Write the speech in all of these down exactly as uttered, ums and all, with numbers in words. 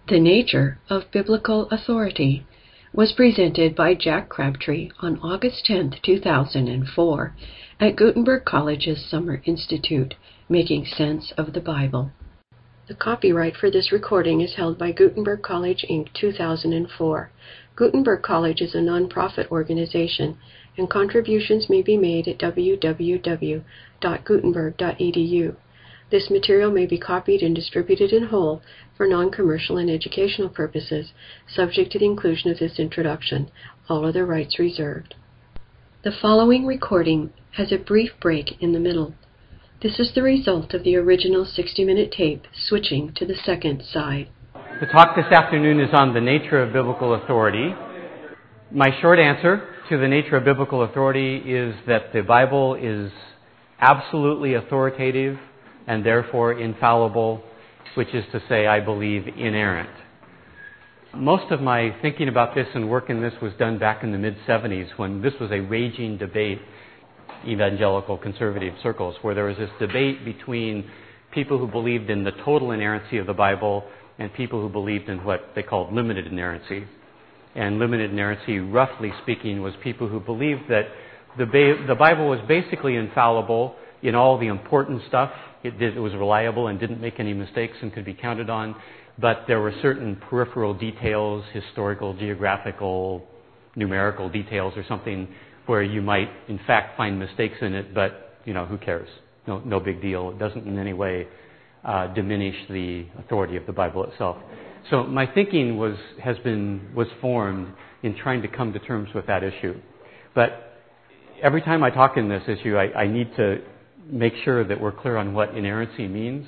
The Nature of Biblical Authority was presented by Jack Crabtree on August tenth, two thousand four at Gutenberg College's Summer Institute, Making Sense of the Bible. The copyright for this recording is held by Gutenberg College, Incorporated two thousand four. Gutenberg College is a non-profit organization, and contributions may be made at w w w dot gutenberg dot e d u. This material may be copied and distributed in whole for non-commercial and educational purposes, subject to the inclusion of this introduction. All other rights reserved. The following recording has a brief break in the middle. This is the result of the original sixty-minute tape switching to the second side. The talk this afternoon is on the nature of biblical authority. My short answer to the nature of biblical authority is that the Bible is absolutely authoritative and therefore infallible, which is to say, I believe, inerrant. Most of my thinking about this and work in this was done back in the mid-seventies when this was a raging debate, evangelical conservative circles, where there was this debate between people who believed in the total inerrancy of the Bible and people who believed in what they called limited inerrancy. And limited inerrancy, roughly speaking, was people who believed that the, ba- the Bible was basically infallible in all the important stuff. It, did, it was reliable and didn't make any mistakes and could be counted on. But there were certain peripheral details, historical, geographical, numerical details or something, where you might, in fact, find mistakes in it, but, you know, who cares? No, no big deal. It doesn't in any way uh, diminish the authority of the Bible itself. So my thinking was has been was formed in trying to come to terms with that issue. But every time I talk in this issue, I, I need to make sure that we're clear on what inerrancy means.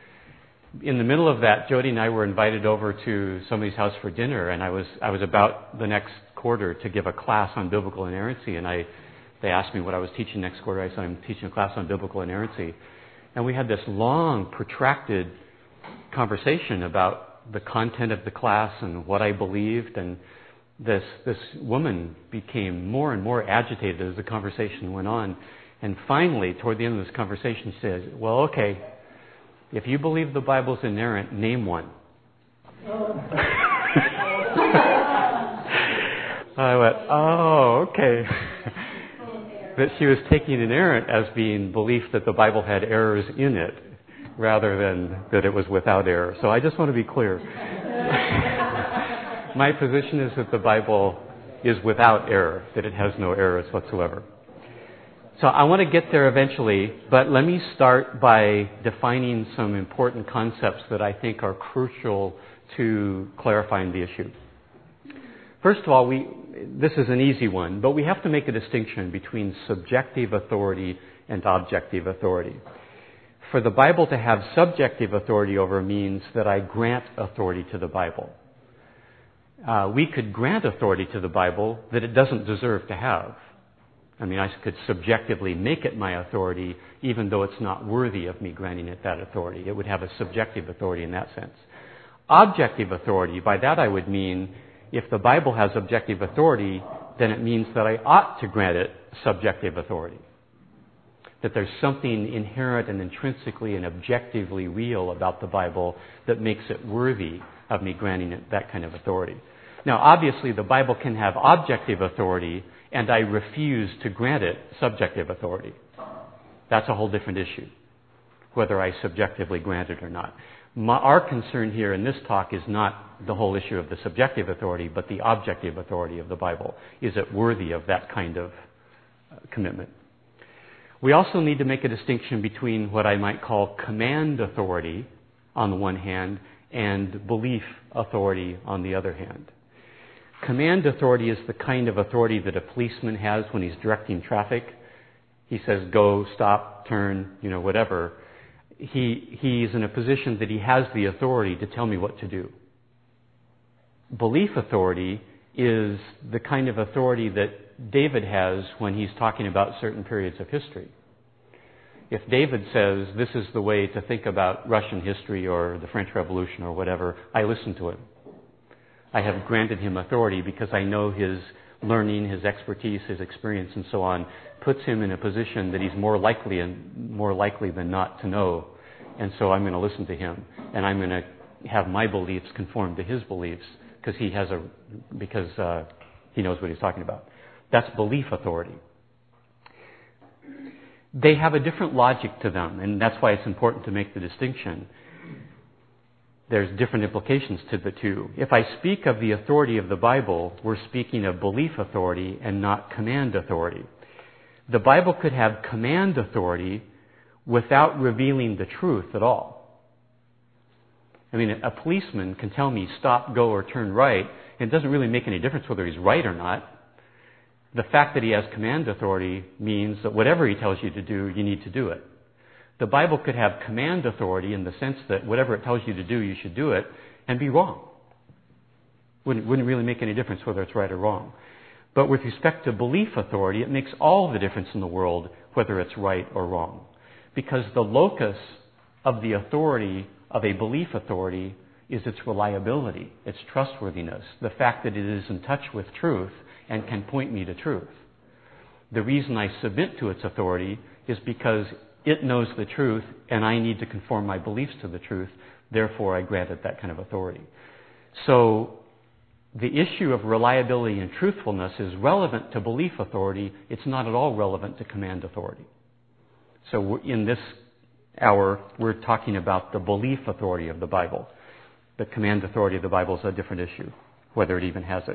In the middle of that, Jody and I were invited over to somebody's house for dinner, and I was I was about the next quarter to give a class on biblical inerrancy, and I they asked me what I was teaching next quarter. I said, I'm teaching a class on biblical inerrancy. And we had this long, protracted conversation about the content of the class and what I believed, and this this woman became more and more agitated as the conversation went on. And finally, toward the end of this conversation, she says, well, okay, if you believe the Bible's inerrant, name one. I went, oh, okay. That she was taking inerrant as being belief that the Bible had errors in it, rather than that it was without error. So I just want to be clear. My position is that the Bible is without error, that it has no errors whatsoever. So I want to get there eventually, but let me start by defining some important concepts that I think are crucial to clarifying the issue. First of all, we this is an easy one, but we have to make a distinction between subjective authority and objective authority. For the Bible to have subjective authority over means that I grant authority to the Bible. Uh, we could grant authority to the Bible that it doesn't deserve to have. I mean, I could subjectively make it my authority, even though it's not worthy of me granting it that authority. It would have a subjective authority in that sense. Objective authority, by that I would mean, if the Bible has objective authority, then it means that I ought to grant it subjective authority. That there's something inherent and intrinsically and objectively real about the Bible that makes it worthy of me granting it that kind of authority. Now, obviously, the Bible can have objective authority, and I refuse to grant it subjective authority. That's a whole different issue, whether I subjectively grant it or not. My, our concern here in this talk is not the whole issue of the subjective authority, but the objective authority of the Bible. Is it worthy of that kind of uh, commitment? We also need to make a distinction between what I might call command authority on the one hand and belief authority on the other hand. Command authority is the kind of authority that a policeman has when he's directing traffic. He says, go, stop, turn, you know, whatever. He, he's in a position that he has the authority to tell me what to do. Belief authority is the kind of authority that David has when he's talking about certain periods of history. If David says, this is the way to think about Russian history or the French Revolution or whatever, I listen to him. I have granted him authority because I know his learning, his expertise, his experience, and so on, puts him in a position that he's more likely and more likely than not to know. And so I'm going to listen to him, and I'm going to have my beliefs conform to his beliefs because he has a because uh, he knows what he's talking about. That's belief authority. They have a different logic to them, and that's why it's important to make the distinction. There's different implications to the two. If I speak of the authority of the Bible, we're speaking of belief authority and not command authority. The Bible could have command authority without revealing the truth at all. I mean, a policeman can tell me stop, go, or turn right, and it doesn't really make any difference whether he's right or not. The fact that he has command authority means that whatever he tells you to do, you need to do it. The Bible could have command authority in the sense that whatever it tells you to do, you should do it, and be wrong. Wouldn't, wouldn't really make any difference whether it's right or wrong. But with respect to belief authority, it makes all the difference in the world whether it's right or wrong. Because the locus of the authority of a belief authority is its reliability, its trustworthiness, the fact that it is in touch with truth and can point me to truth. The reason I submit to its authority is because it knows the truth and I need to conform my beliefs to the truth. Therefore, I grant it that kind of authority. So, the issue of reliability and truthfulness is relevant to belief authority. It's not at all relevant to command authority. So in this hour, we're talking about the belief authority of the Bible. The command authority of the Bible is a different issue, whether it even has it.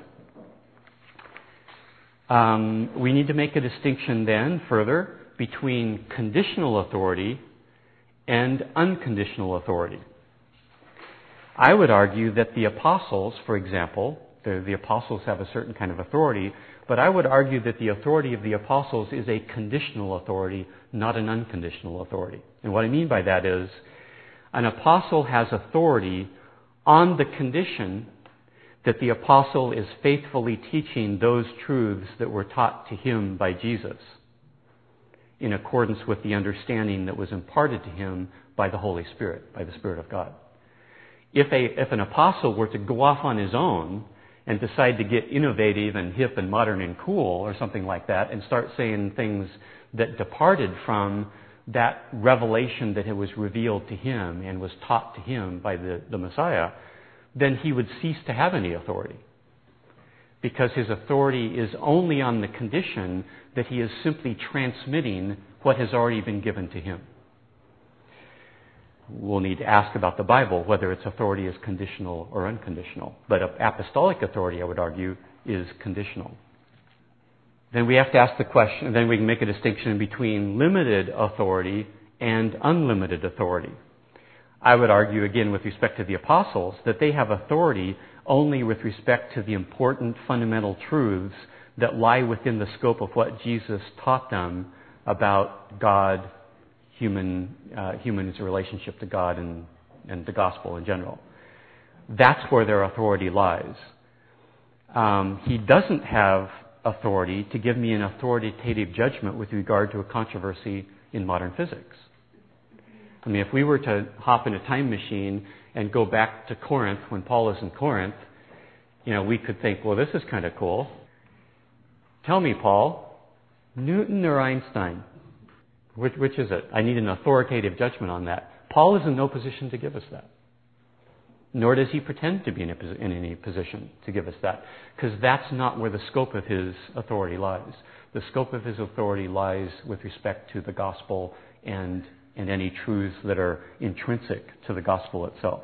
Um, we need to make a distinction then, further, between conditional authority and unconditional authority. I would argue that the apostles, for example, the, the apostles have a certain kind of authority, but I would argue that the authority of the apostles is a conditional authority, not an unconditional authority. And what I mean by that is, an apostle has authority on the condition that the apostle is faithfully teaching those truths that were taught to him by Jesus, in accordance with the understanding that was imparted to him by the Holy Spirit, by the Spirit of God. If a if an apostle were to go off on his own and decide to get innovative and hip and modern and cool or something like that and start saying things that departed from that revelation that was revealed to him and was taught to him by the, the Messiah, then he would cease to have any authority. Because his authority is only on the condition that he is simply transmitting what has already been given to him. We'll need to ask about the Bible, whether its authority is conditional or unconditional. But apostolic authority, I would argue, is conditional. Then we have to ask the question, then we can make a distinction between limited authority and unlimited authority. I would argue, again, with respect to the apostles, that they have authority only with respect to the important fundamental truths that lie within the scope of what Jesus taught them about God, human uh, human's relationship to God, and, and the gospel in general. That's where their authority lies. Um, he doesn't have authority to give me an authoritative judgment with regard to a controversy in modern physics. I mean, if we were to hop in a time machine and go back to Corinth when Paul is in Corinth, you know, we could think, well, this is kind of cool. Tell me, Paul, Newton or Einstein? Which, which is it? I need an authoritative judgment on that. Paul is in no position to give us that. Nor does he pretend to be in, a, in any position to give us that. Because that's not where the scope of his authority lies. The scope of his authority lies with respect to the gospel and, and any truths that are intrinsic to the gospel itself.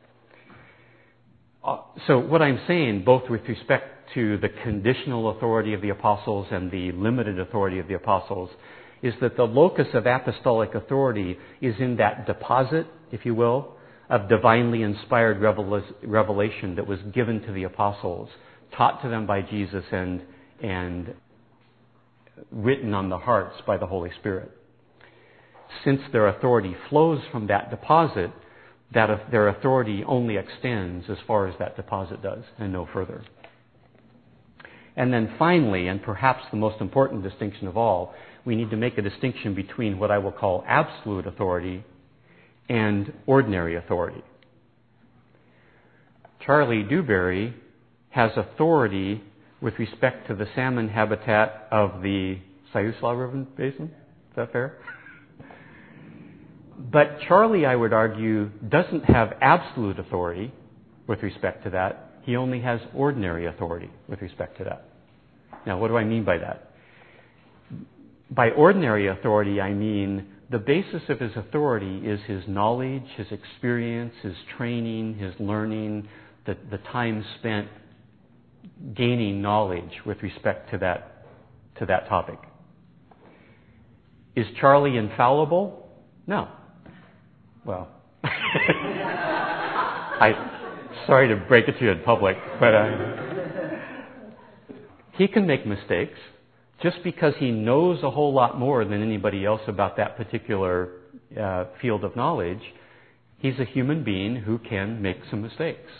Uh, so what I'm saying, both with respect to the conditional authority of the apostles and the limited authority of the apostles, is that the locus of apostolic authority is in that deposit, if you will, of divinely inspired revelation that was given to the apostles, taught to them by Jesus and, and written on the hearts by the Holy Spirit. Since their authority flows from that deposit, that their authority only extends as far as that deposit does and no further. And then finally, and perhaps the most important distinction of all, we need to make a distinction between what I will call absolute authority and ordinary authority. Charlie Dewberry has authority with respect to the salmon habitat of the Siuslaw River Basin. Is that fair? but Charlie, I would argue, doesn't have absolute authority with respect to that. He only has ordinary authority with respect to that. Now, what do I mean by that? By ordinary authority, I mean the basis of his authority is his knowledge, his experience, his training, his learning, the, the time spent gaining knowledge with respect to that, to that topic. Is Charlie infallible? No. Well, I, sorry to break it to you in public, but uh, he can make mistakes. Just because he knows a whole lot more than anybody else about that particular uh, field of knowledge, he's a human being who can make some mistakes.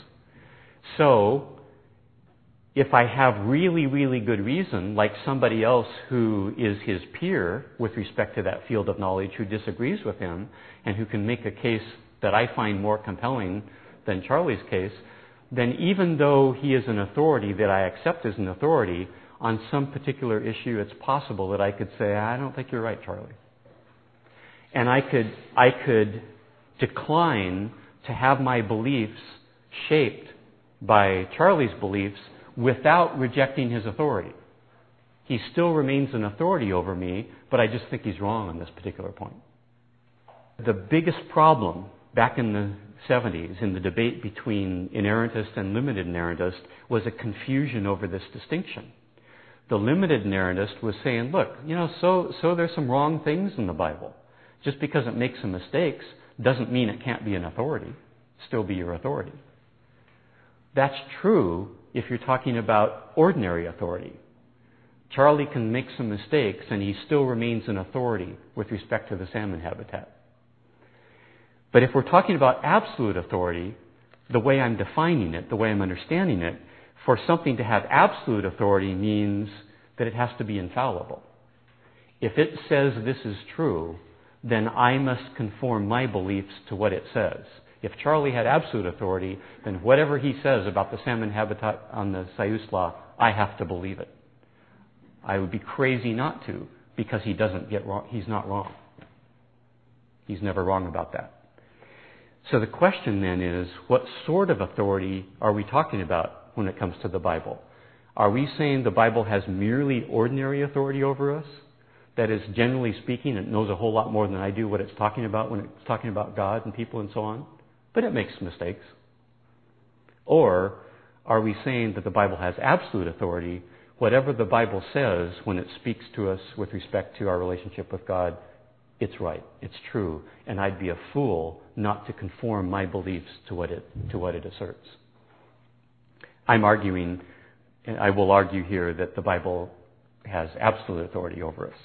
So, if I have really, really good reason, like somebody else who is his peer with respect to that field of knowledge who disagrees with him and who can make a case that I find more compelling than Charlie's case, then even though he is an authority that I accept as an authority, on some particular issue, it's possible that I could say, I don't think you're right, Charlie. And I could, I could decline to have my beliefs shaped by Charlie's beliefs without rejecting his authority. He still remains an authority over me, but I just think he's wrong on this particular point. The biggest problem back in the seventies in the debate between inerrantist and limited inerrantist was a confusion over this distinction. The limited inerrantist was saying, look, you know, so, so there's some wrong things in the Bible. Just because it makes some mistakes doesn't mean it can't be an authority, still be your authority. That's true if you're talking about ordinary authority. Charlie can make some mistakes and he still remains an authority with respect to the salmon habitat. But if we're talking about absolute authority, the way I'm defining it, the way I'm understanding it, for something to have absolute authority means that it has to be infallible. If it says this is true, then I must conform my beliefs to what it says. If Charlie had absolute authority, then whatever he says about the salmon habitat on the Siuslaw, I have to believe it. I would be crazy not to, because he doesn't get wrong. He's not wrong. He's never wrong about that. So the question then is, what sort of authority are we talking about when it comes to the Bible? Are we saying the Bible has merely ordinary authority over us? That is, generally speaking, it knows a whole lot more than I do what it's talking about when it's talking about God and people and so on, but it makes mistakes. Or are we saying that the Bible has absolute authority? Whatever the Bible says when it speaks to us with respect to our relationship with God, it's right, it's true, and I'd be a fool not to conform my beliefs to what it, to what it asserts. I'm arguing, and I will argue here, that the Bible has absolute authority over us.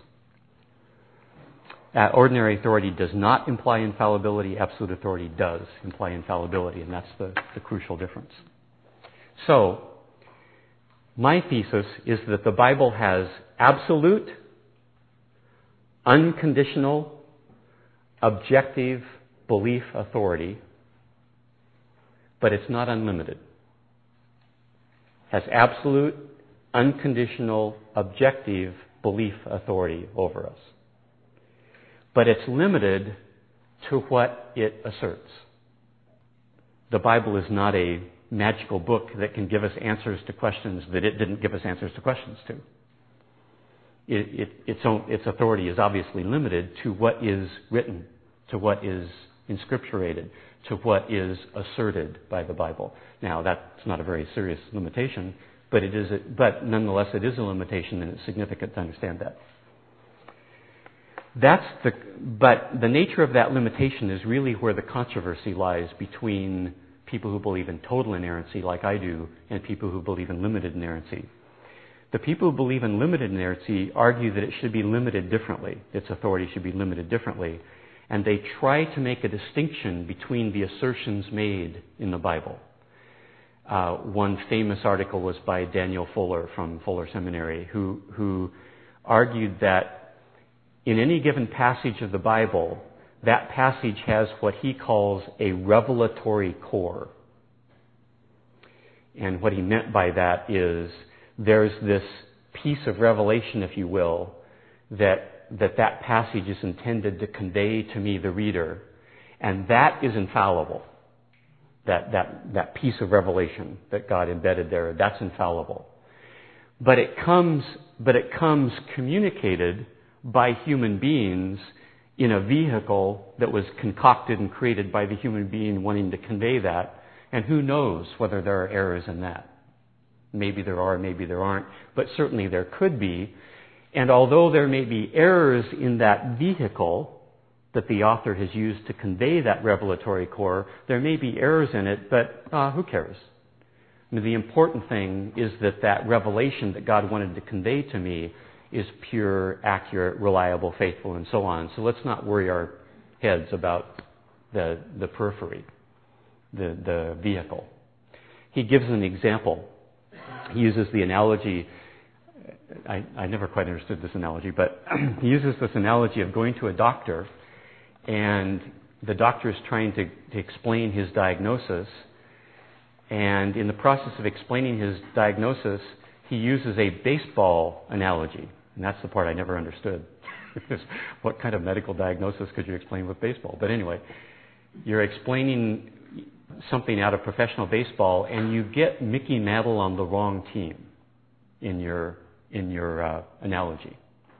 Uh, ordinary authority does not imply infallibility. Absolute authority does imply infallibility, and that's the, the crucial difference. So, my thesis is that the Bible has absolute, unconditional, objective belief authority, but it's not unlimited. Has absolute, unconditional, objective belief authority over us. But it's limited to what it asserts. The Bible is not a magical book that can give us answers to questions that it didn't give us answers to questions to. It, it, its, own, its authority is obviously limited to what is written, to what is inscripturated, to what is asserted by the Bible. Now, that's not a very serious limitation, but it is. A, but nonetheless, it is a limitation, and it's significant to understand that. That's the. But the nature of that limitation is really where the controversy lies between people who believe in total inerrancy, like I do, and people who believe in limited inerrancy. The people who believe in limited inerrancy argue that it should be limited differently. Its authority should be limited differently. And they try to make a distinction between the assertions made in the Bible. Uh, one famous article was by Daniel Fuller from Fuller Seminary, who, who argued that in any given passage of the Bible, that passage has what he calls a revelatory core. And what he meant by that is there's this piece of revelation, if you will, that that that passage is intended to convey to me, the reader, And that is infallible. That, that, that piece of revelation that God embedded there, that's infallible. But it comes, but it comes communicated by human beings in a vehicle that was concocted and created by the human being wanting to convey that. And who knows whether there are errors in that. Maybe there are, maybe there aren't, but certainly there could be. And although there may be errors in that vehicle that the author has used to convey that revelatory core, there may be errors in it, but uh, who cares? I mean, the important thing is that that revelation that God wanted to convey to me is pure, accurate, reliable, faithful, and so on. So let's not worry our heads about the, the periphery, the, the vehicle. He gives an example. He uses the analogy, I, I never quite understood this analogy, but he uses this analogy of going to a doctor, and the doctor is trying to, to explain his diagnosis, and in the process of explaining his diagnosis, he uses a baseball analogy, and that's the part I never understood. Because what kind of medical diagnosis could you explain with baseball? But anyway, you're explaining something out of professional baseball, and you get Mickey Mantle on the wrong team in your in your uh, analogy.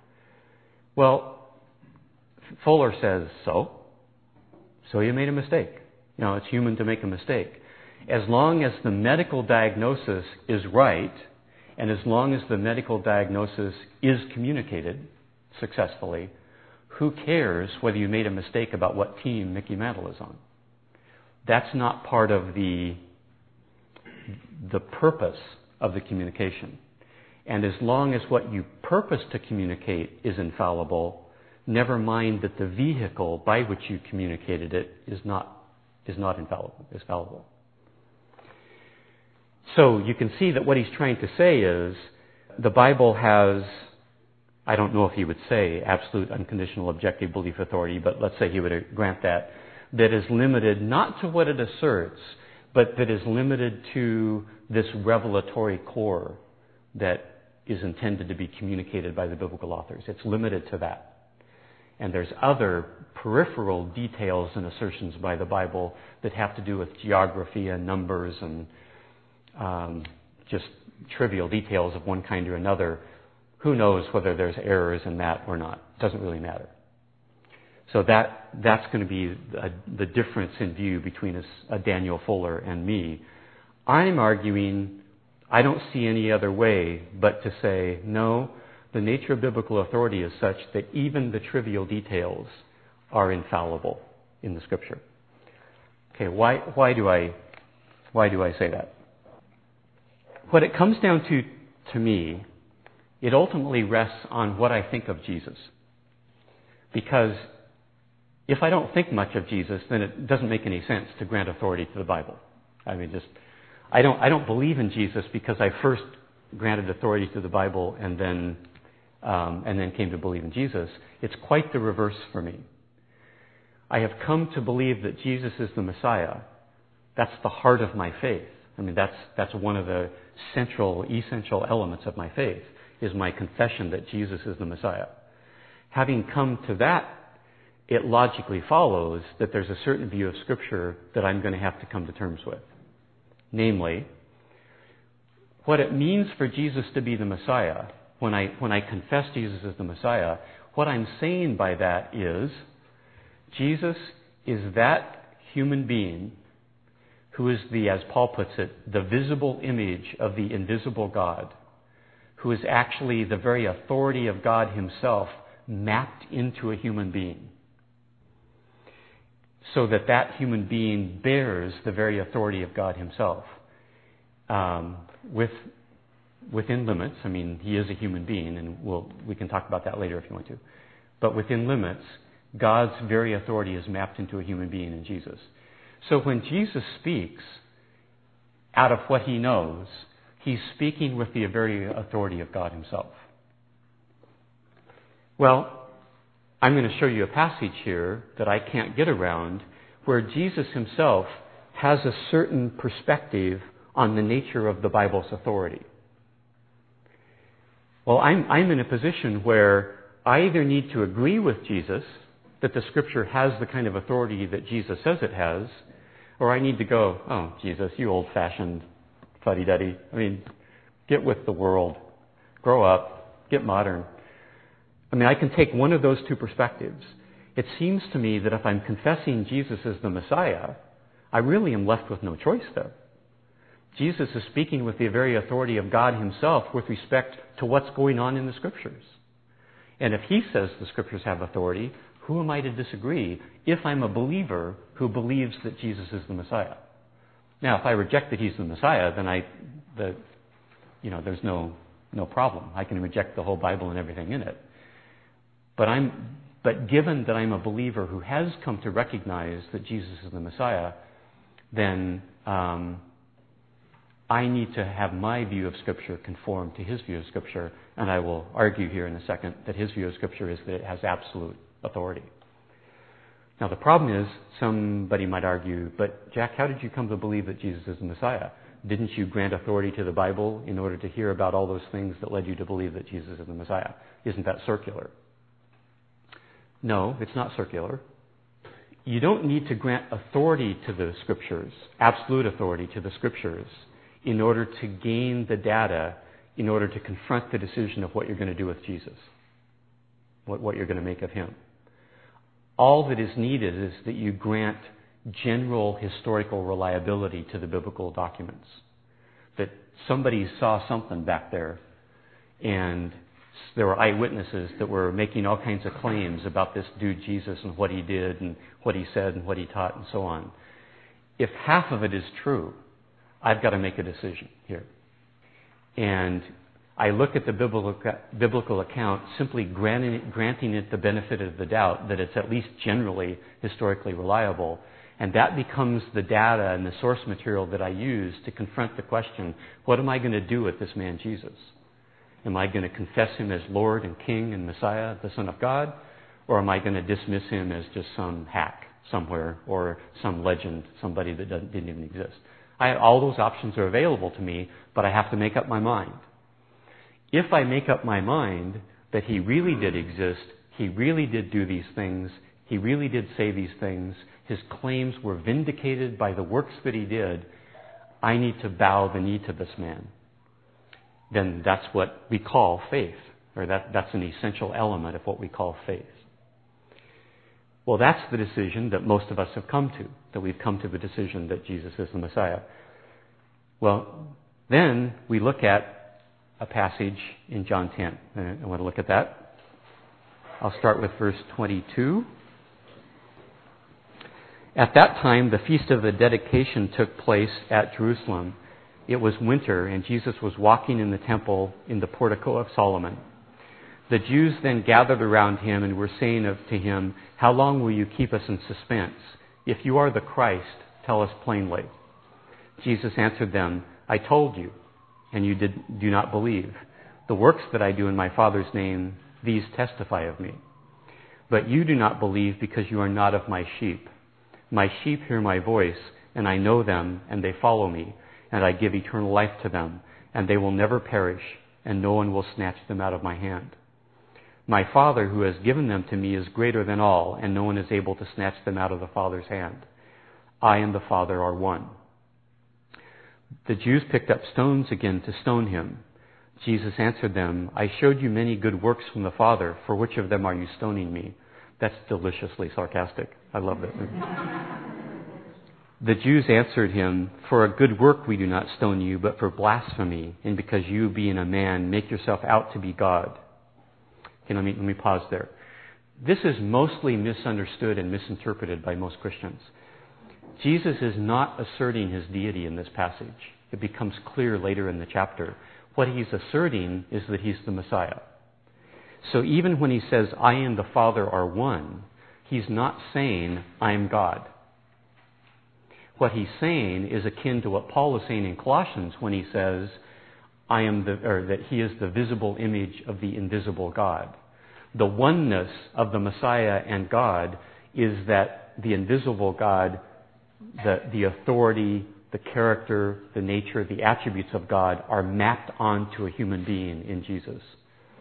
Well, Fuller says so. So you made a mistake. You know, it's human to make a mistake. As long as the medical diagnosis is right, and as long as the medical diagnosis is communicated successfully, who cares whether you made a mistake about what team Mickey Mantle is on? That's not part of the, the purpose of the communication. And as long as what you purpose to communicate is infallible, never mind that the vehicle by which you communicated it is not, is not infallible, is fallible. So you can see that what he's trying to say is the Bible has, I don't know if he would say absolute, unconditional, objective belief authority, but let's say he would grant that, that is limited not to what it asserts, but that is limited to this revelatory core that is intended to be communicated by the biblical authors. It's limited to that. And there's other peripheral details and assertions by the Bible that have to do with geography and numbers and um, just trivial details of one kind or another. Who knows whether there's errors in that or not? It doesn't really matter. So that that's going to be a, the difference in view between a, a Daniel Fuller and me. I'm arguing I don't see any other way but to say, no, the nature of biblical authority is such that even the trivial details are infallible in the Scripture. Okay, why why do I why do I say that? What it comes down to, to me, it ultimately rests on what I think of Jesus. Because if I don't think much of Jesus, then it doesn't make any sense to grant authority to the Bible. I mean, just I don't I don't believe in Jesus because I first granted authority to the Bible and then um, and then came to believe in Jesus. It's quite the reverse for me. I have come to believe that Jesus is the Messiah. That's the heart of my faith. I mean, that's that's one of the central, essential elements of my faith, is my confession that Jesus is the Messiah. Having come to that, it logically follows that there's a certain view of Scripture that I'm going to have to come to terms with. Namely, what it means for Jesus to be the Messiah, when I when I confess Jesus as the Messiah, what I'm saying by that is, Jesus is that human being who is the, as Paul puts it, the visible image of the invisible God, who is actually the very authority of God himself mapped into a human being, so that that human being bears the very authority of God himself, um, with within limits. I mean, he is a human being, and we'll, we can talk about that later if you want to. But within limits, God's very authority is mapped into a human being in Jesus. So when Jesus speaks out of what he knows, he's speaking with the very authority of God himself. Well, I'm going to show you a passage here that I can't get around where Jesus himself has a certain perspective on the nature of the Bible's authority. Well, I'm, I'm in a position where I either need to agree with Jesus that the Scripture has the kind of authority that Jesus says it has, or I need to go, oh, Jesus, you old-fashioned fuddy-duddy. I mean, get with the world. Grow up. Get modern. I mean, I can take one of those two perspectives. It seems to me that if I'm confessing Jesus as the Messiah, I really am left with no choice there. Jesus is speaking with the very authority of God himself with respect to what's going on in the Scriptures. And if he says the Scriptures have authority, who am I to disagree if I'm a believer who believes that Jesus is the Messiah? Now, if I reject that he's the Messiah, then I, the, you know, there's no no problem. I can reject the whole Bible and everything in it. But I'm, but given that I'm a believer who has come to recognize that Jesus is the Messiah, then um, I need to have my view of Scripture conform to his view of Scripture, and I will argue here in a second that his view of Scripture is that it has absolute authority. Now, the problem is, somebody might argue, but Jack, how did you come to believe that Jesus is the Messiah? Didn't you grant authority to the Bible in order to hear about all those things that led you to believe that Jesus is the Messiah? Isn't that circular? No, it's not circular. You don't need to grant authority to the Scriptures, absolute authority to the Scriptures, in order to gain the data, in order to confront the decision of what you're going to do with Jesus, what, what you're going to make of him. All that is needed is that you grant general historical reliability to the biblical documents. That somebody saw something back there, and there were eyewitnesses that were making all kinds of claims about this dude Jesus and what he did and what he said and what he taught and so on. If half of it is true, I've got to make a decision here. And I look at the biblical, biblical account simply granting it, granting it the benefit of the doubt that it's at least generally historically reliable. And that becomes the data and the source material that I use to confront the question, what am I going to do with this man Jesus? Am I going to confess him as Lord and King and Messiah, the Son of God? Or am I going to dismiss him as just some hack somewhere or some legend, somebody that doesn't, didn't even exist? I, all those options are available to me, but I have to make up my mind. If I make up my mind that he really did exist, he really did do these things, he really did say these things, his claims were vindicated by the works that he did, I need to bow the knee to this man. Then that's what we call faith, or that, that's an essential element of what we call faith. Well, that's the decision that most of us have come to, that we've come to the decision that Jesus is the Messiah. Well, then we look at a passage in John ten. I want to look at that. I'll start with verse twenty-two. At that time, the feast of the dedication took place at Jerusalem. It was winter, and Jesus was walking in the temple in the portico of Solomon. The Jews then gathered around him and were saying to him, "How long will you keep us in suspense? If you are the Christ, tell us plainly." Jesus answered them, "I told you, and you did, do not believe. The works that I do in my Father's name, these testify of me. But you do not believe because you are not of my sheep. My sheep hear my voice, and I know them, and they follow me, and I give eternal life to them, and they will never perish, and no one will snatch them out of my hand. My Father who has given them to me is greater than all, and no one is able to snatch them out of the Father's hand. I and the Father are one." The Jews picked up stones again to stone him. Jesus answered them, "I showed you many good works from the Father. For which of them are you stoning me?" That's deliciously sarcastic. I love that. The Jews answered him, "For a good work we do not stone you, but for blasphemy, and because you, being a man, make yourself out to be God." Okay, let me, let me pause there. This is mostly misunderstood and misinterpreted by most Christians. Jesus is not asserting his deity in this passage. It becomes clear later in the chapter. What he's asserting is that he's the Messiah. So even when he says, "I and the Father are one," he's not saying, "I am God." What he's saying is akin to what Paul is saying in Colossians when he says, "I am the," or that he is the visible image of the invisible God. The oneness of the Messiah and God is that the invisible God, the, the authority, the character, the nature, the attributes of God are mapped onto a human being in Jesus.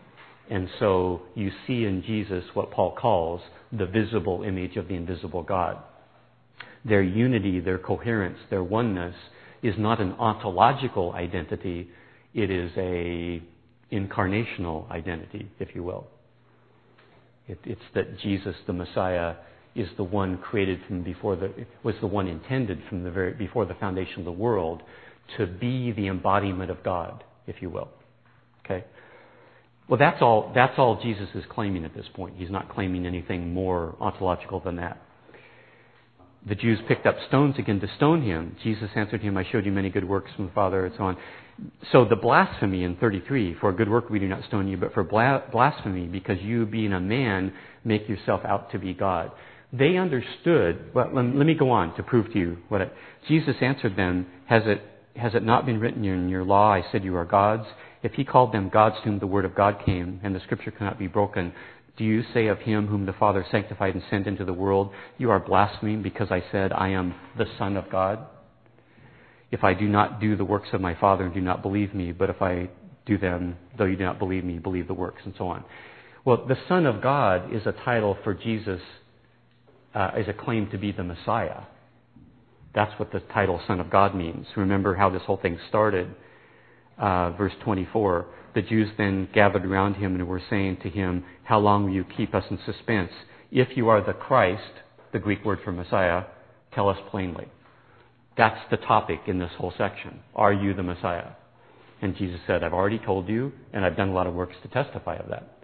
And so you see in Jesus what Paul calls the visible image of the invisible God. Their unity, their coherence, their oneness is not an ontological identity. It is a incarnational identity, if you will. It, it's that Jesus, the Messiah, is the one created from before the, was the one intended from the very, before the foundation of the world to be the embodiment of God, if you will. Okay? Well, that's all, that's all Jesus is claiming at this point. He's not claiming anything more ontological than that. The Jews picked up stones again to stone him. Jesus answered him, I showed you many good works from the Father, and so on. So the blasphemy in thirty-three, for a good work we do not stone you, but for bla- blasphemy, because you being a man make yourself out to be God. They understood, well, let, let me go on to prove to you what it, Jesus answered them, has it, has it not been written in your law, I said you are gods? If he called them gods to whom the word of God came, and the scripture cannot be broken, do you say of him whom the Father sanctified and sent into the world, you are blaspheming because I said I am the Son of God? If I do not do the works of my Father and do not believe me, but if I do them, though you do not believe me, believe the works, and so on. Well, the Son of God is a title for Jesus, uh, is a claim to be the Messiah. That's what the title Son of God means. Remember how this whole thing started. Uh, verse twenty-four, the Jews then gathered around him and were saying to him, how long will you keep us in suspense? If you are the Christ, the Greek word for Messiah, tell us plainly. That's the topic in this whole section. Are you the Messiah? And Jesus said, I've already told you, and I've done a lot of works to testify of that.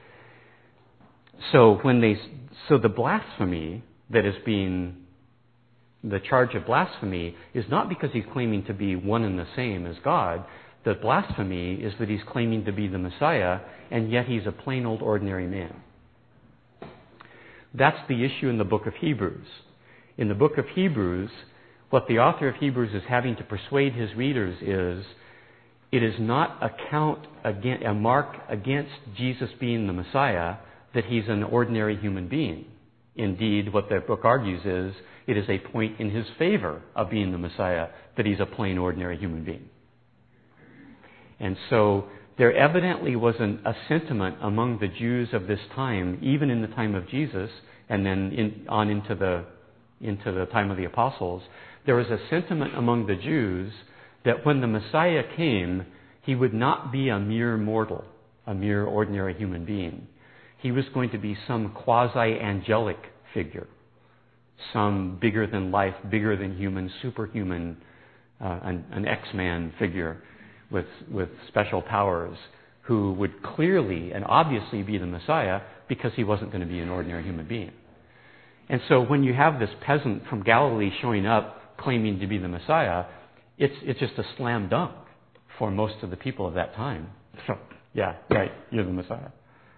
So when they, so the blasphemy that is being, the charge of blasphemy is not because he's claiming to be one and the same as God. The blasphemy is that he's claiming to be the Messiah, and yet he's a plain old ordinary man. That's the issue in the book of Hebrews. In the book of Hebrews, what the author of Hebrews is having to persuade his readers is, it is not a count, against, a mark against Jesus being the Messiah that he's an ordinary human being. Indeed, what the book argues is, it is a point in his favor of being the Messiah that he's a plain ordinary human being. And so there evidently was an, a sentiment among the Jews of this time, even in the time of Jesus, and then in, on into the into the time of the apostles. There was a sentiment among the Jews that when the Messiah came, he would not be a mere mortal, a mere ordinary human being. He was going to be some quasi-angelic figure, some bigger than life, bigger than human, superhuman, uh, an, an X-Man figure with with special powers, who would clearly and obviously be the Messiah because he wasn't going to be an ordinary human being. And so when you have this peasant from Galilee showing up claiming to be the Messiah, it's it's just a slam dunk for most of the people of that time. So, yeah, right, you're the Messiah.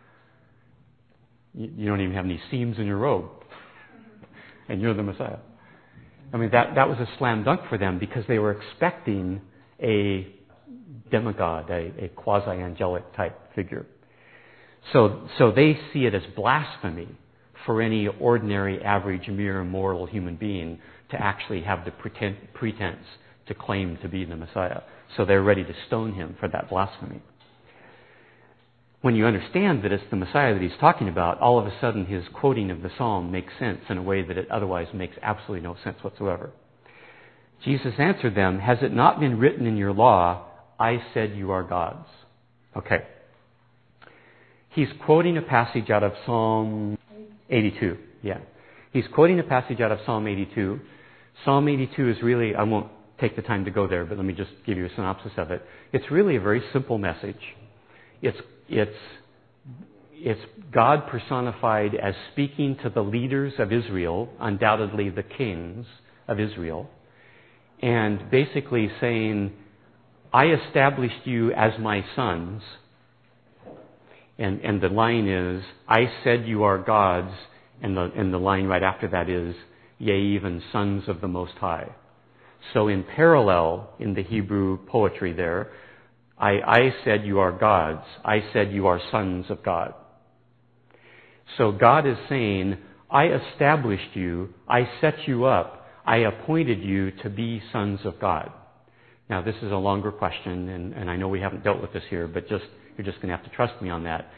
You, you don't even have any seams in your robe, and you're the Messiah. I mean, that, that was a slam dunk for them because they were expecting a demigod, a, a quasi-angelic type figure. So, so they see it as blasphemy for any ordinary, average, mere mortal human being to actually have the pretent, pretense to claim to be the Messiah. So they're ready to stone him for that blasphemy. When you understand that it's the Messiah that he's talking about, all of a sudden his quoting of the psalm makes sense in a way that it otherwise makes absolutely no sense whatsoever. Jesus answered them, has it not been written in your law, I said you are gods? Okay. He's quoting a passage out of Psalm eighty-two. Yeah. He's quoting a passage out of Psalm eighty-two. Psalm eighty-two is really, I won't take the time to go there, but let me just give you a synopsis of it. It's really a very simple message. It's, it's, it's God personified as speaking to the leaders of Israel, undoubtedly the kings of Israel, and basically saying, I established you as my sons. And, and the line is, I said you are gods. And the, and the line right after that is, yea, even sons of the Most High. So in parallel, in the Hebrew poetry there, I, I said you are gods. I said you are sons of God. So God is saying, I established you. I set you up. I appointed you to be sons of God. Now, this is a longer question, and, and I know we haven't dealt with this here, but just you're just going to have to trust me on that.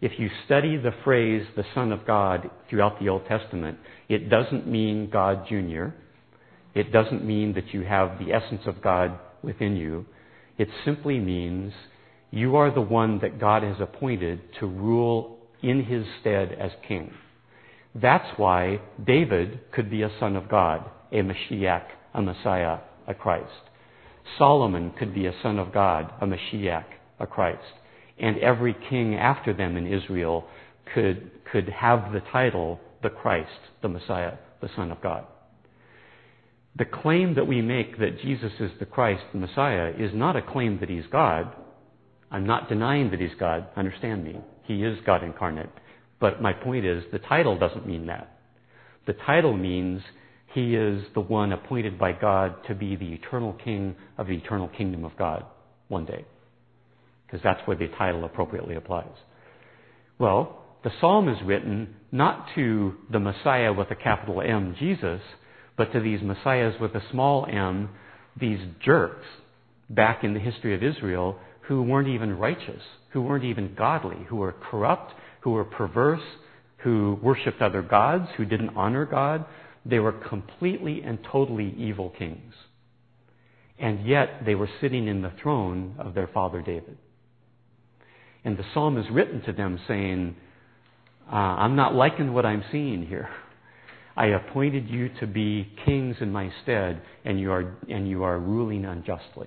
If you study the phrase, the Son of God, throughout the Old Testament, it doesn't mean God Junior It doesn't mean that you have the essence of God within you. It simply means you are the one that God has appointed to rule in his stead as king. That's why David could be a son of God, a Mashiach, a Messiah, a Christ. Solomon could be a son of God, a Mashiach, a Christ. And every king after them in Israel could, could have the title, the Christ, the Messiah, the Son of God. The claim that we make that Jesus is the Christ, the Messiah, is not a claim that he's God. I'm not denying that he's God. Understand me. He is God incarnate. But my point is, the title doesn't mean that. The title means he is the one appointed by God to be the eternal king of the eternal kingdom of God one day. Because that's where the title appropriately applies. Well, the psalm is written not to the Messiah with a capital M, Jesus, but to these messiahs with a small m, these jerks back in the history of Israel who weren't even righteous, who weren't even godly, who were corrupt, who were perverse, who worshipped other gods, who didn't honor God. They were completely and totally evil kings. And yet they were sitting in the throne of their father David. And the psalm is written to them saying, uh, I'm not liking what I'm seeing here. I appointed you to be kings in my stead, and you are and you are ruling unjustly.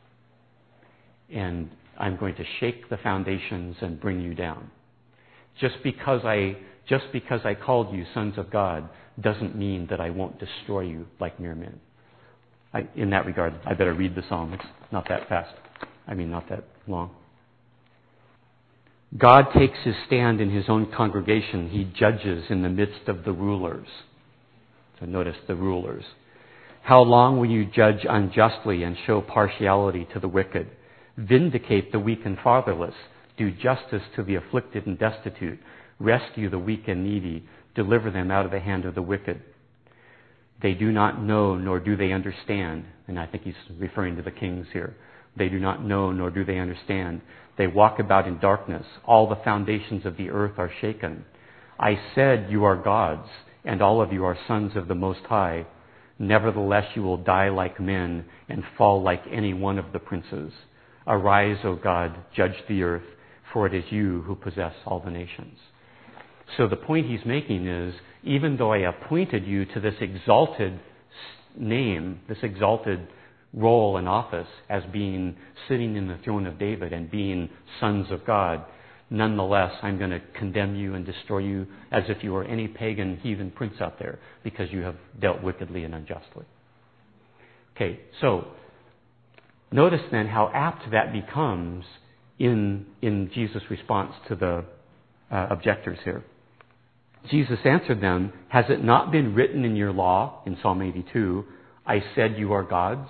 And I'm going to shake the foundations and bring you down. Just because I just because I called you sons of God doesn't mean that I won't destroy you like mere men. I, in that regard, I better read the psalm. It's not that fast. I mean, not that long. God takes his stand in his own congregation. He judges in the midst of the rulers. So notice the rulers. How long will you judge unjustly and show partiality to the wicked? Vindicate the weak and fatherless. Do justice to the afflicted and destitute. Rescue the weak and needy. Deliver them out of the hand of the wicked. They do not know, nor do they understand. And I think he's referring to the kings here. They do not know, nor do they understand. They walk about in darkness. All the foundations of the earth are shaken. I said, you are gods, and all of you are sons of the Most High. Nevertheless, you will die like men and fall like any one of the princes. Arise, O God, judge the earth, for it is you who possess all the nations. So the point he's making is, even though I appointed you to this exalted name, this exalted role and office as being sitting in the throne of David and being sons of God, nonetheless, I'm going to condemn you and destroy you as if you were any pagan heathen prince out there because you have dealt wickedly and unjustly. Okay, so notice then how apt that becomes in, in Jesus' response to the uh, objectors here. Jesus answered them, has it not been written in your law, in Psalm eighty-two, I said you are gods?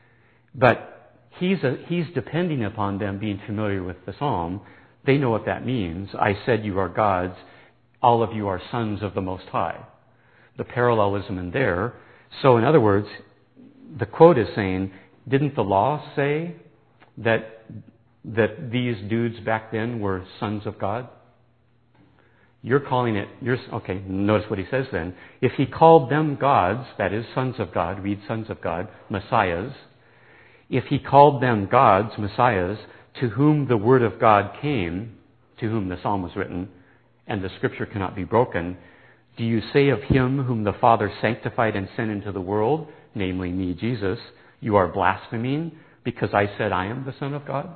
But he's, a, he's depending upon them being familiar with the psalm. They know what that means. I said you are gods. All of you are sons of the Most High. The parallelism in there. So in other words, the quote is saying, didn't the law say that, that these dudes back then were sons of God? You're calling it, you're, okay, notice what he says then. If he called them gods, that is sons of God, read sons of God, messiahs. If he called them gods, messiahs, to whom the word of God came, to whom the psalm was written, and the scripture cannot be broken, do you say of him whom the Father sanctified and sent into the world, namely me, Jesus, you are blaspheming because I said I am the Son of God?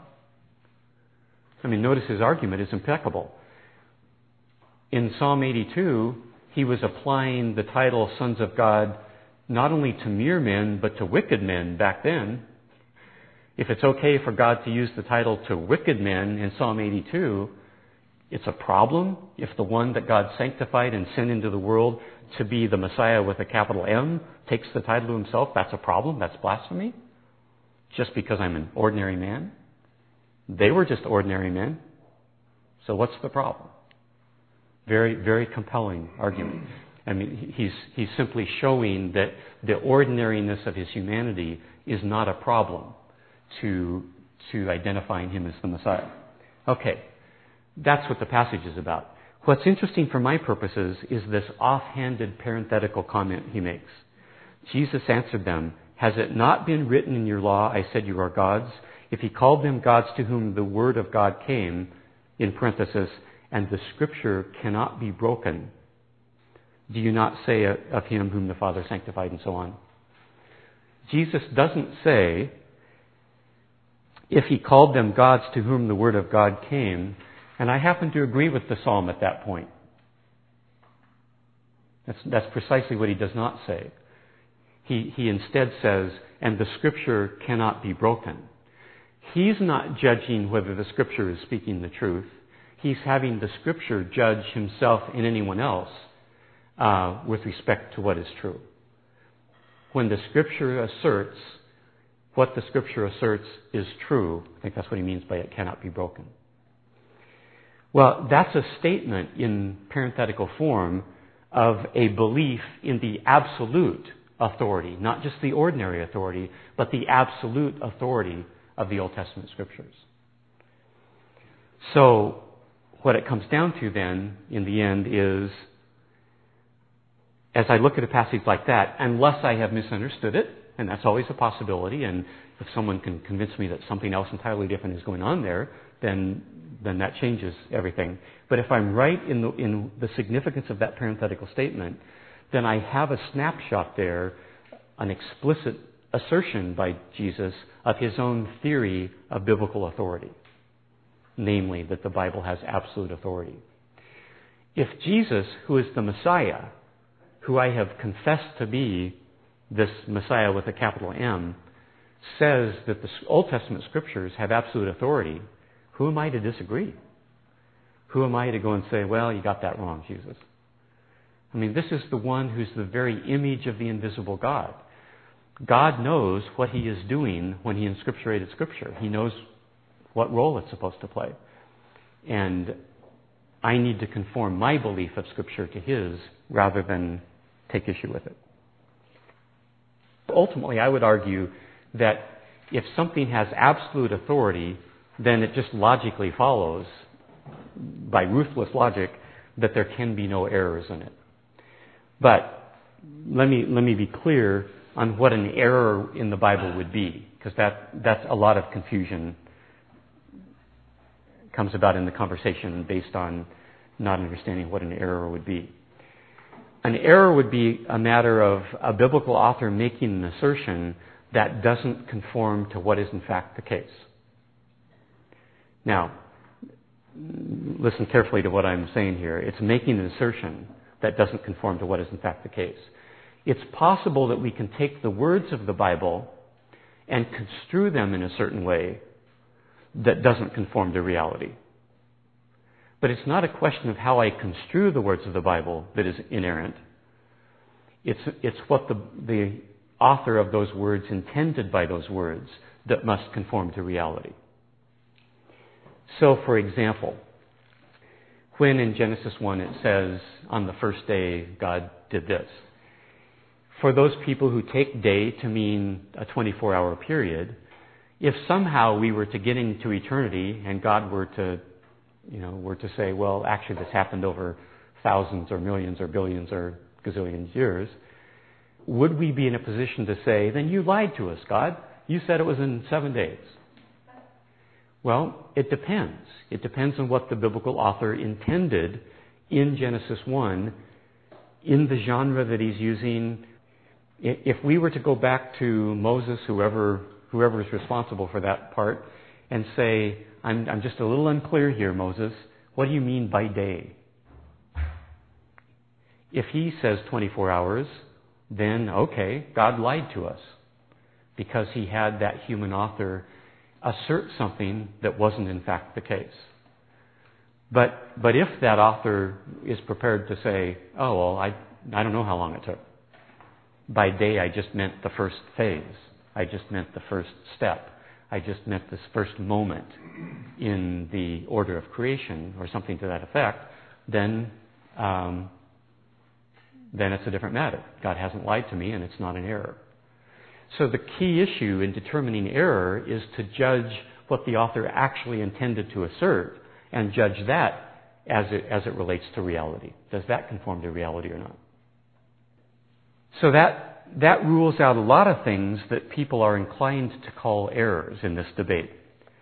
I mean, notice his argument is impeccable. In Psalm eighty-two, he was applying the title sons of God not only to mere men, but to wicked men back then. If it's okay for God to use the title to wicked men in Psalm eighty-two, it's a problem if the one that God sanctified and sent into the world to be the Messiah with a capital M takes the title to himself. That's a problem. That's blasphemy. Just because I'm an ordinary man. They were just ordinary men. So what's the problem? Very, very compelling argument. I mean, he's, he's simply showing that the ordinariness of his humanity is not a problem to, to identifying him as the Messiah. Okay. That's what the passage is about. What's interesting for my purposes is this offhanded parenthetical comment he makes. Jesus answered them, "Has it not been written in your law, I said you are gods? If he called them gods to whom the word of God came," in parenthesis, "and the scripture cannot be broken, do you not say of him whom the Father sanctified," and so on. Jesus doesn't say, if he called them gods to whom the word of God came, and I happen to agree with the psalm at that point. That's, that's precisely what he does not say. He, he instead says, and the scripture cannot be broken. He's not judging whether the scripture is speaking the truth. He's having the scripture judge himself and anyone else uh, with respect to what is true. When the scripture asserts what the scripture asserts is true, I think that's what he means by it cannot be broken. Well, that's a statement in parenthetical form of a belief in the absolute authority, not just the ordinary authority, but the absolute authority of the Old Testament scriptures. So, what it comes down to then, in the end, is, as I look at a passage like that, unless I have misunderstood it, and that's always a possibility, and if someone can convince me that something else entirely different is going on there, then then that changes everything. But if I'm right in the in the significance of that parenthetical statement, then I have a snapshot there, an explicit assertion by Jesus of his own theory of biblical authority, namely that the Bible has absolute authority. If Jesus, who is the Messiah, who I have confessed to be this Messiah with a capital M, says that the Old Testament scriptures have absolute authority, who am I to disagree? Who am I to go and say, well, you got that wrong, Jesus? I mean, this is the one who's the very image of the invisible God. God knows what he is doing when he inscripturated Scripture. He knows what role it's supposed to play. And I need to conform my belief of Scripture to his rather than take issue with it. Ultimately, I would argue that if something has absolute authority, then it just logically follows, by ruthless logic, that there can be no errors in it. But let me let me be clear on what an error in the Bible would be, because that that's a lot of confusion comes about in the conversation based on not understanding what an error would be. An error would be a matter of a biblical author making an assertion that doesn't conform to what is in fact the case. Now, listen carefully to what I'm saying here. It's making an assertion that doesn't conform to what is in fact the case. It's possible that we can take the words of the Bible and construe them in a certain way that doesn't conform to reality. But it's not a question of how I construe the words of the Bible that is inerrant. It's, it's what the, the author of those words intended by those words that must conform to reality. So, for example, when in Genesis one it says, on the first day God did this, for those people who take day to mean a twenty-four hour period, if somehow we were to get into eternity and God were to, you know, were to say, well, actually this happened over thousands or millions or billions or gazillions years, would we be in a position to say, then you lied to us, God. You said it was in seven days. Well, it depends. It depends on what the biblical author intended in Genesis one, in the genre that he's using. If we were to go back to Moses, whoever whoever is responsible for that part, and say, I'm, I'm just a little unclear here, Moses. What do you mean by day? If he says twenty-four hours, then okay, God lied to us because he had that human author assert something that wasn't in fact the case. But but if that author is prepared to say, oh, well, I, I don't know how long it took. By day, I just meant the first phase. I just meant the first step. I just meant this first moment in the order of creation, or something to that effect, then um, then it's a different matter. God hasn't lied to me, and it's not an error. So the key issue in determining error is to judge what the author actually intended to assert and judge that as it, as it relates to reality. Does that conform to reality or not? So that, that rules out a lot of things that people are inclined to call errors in this debate.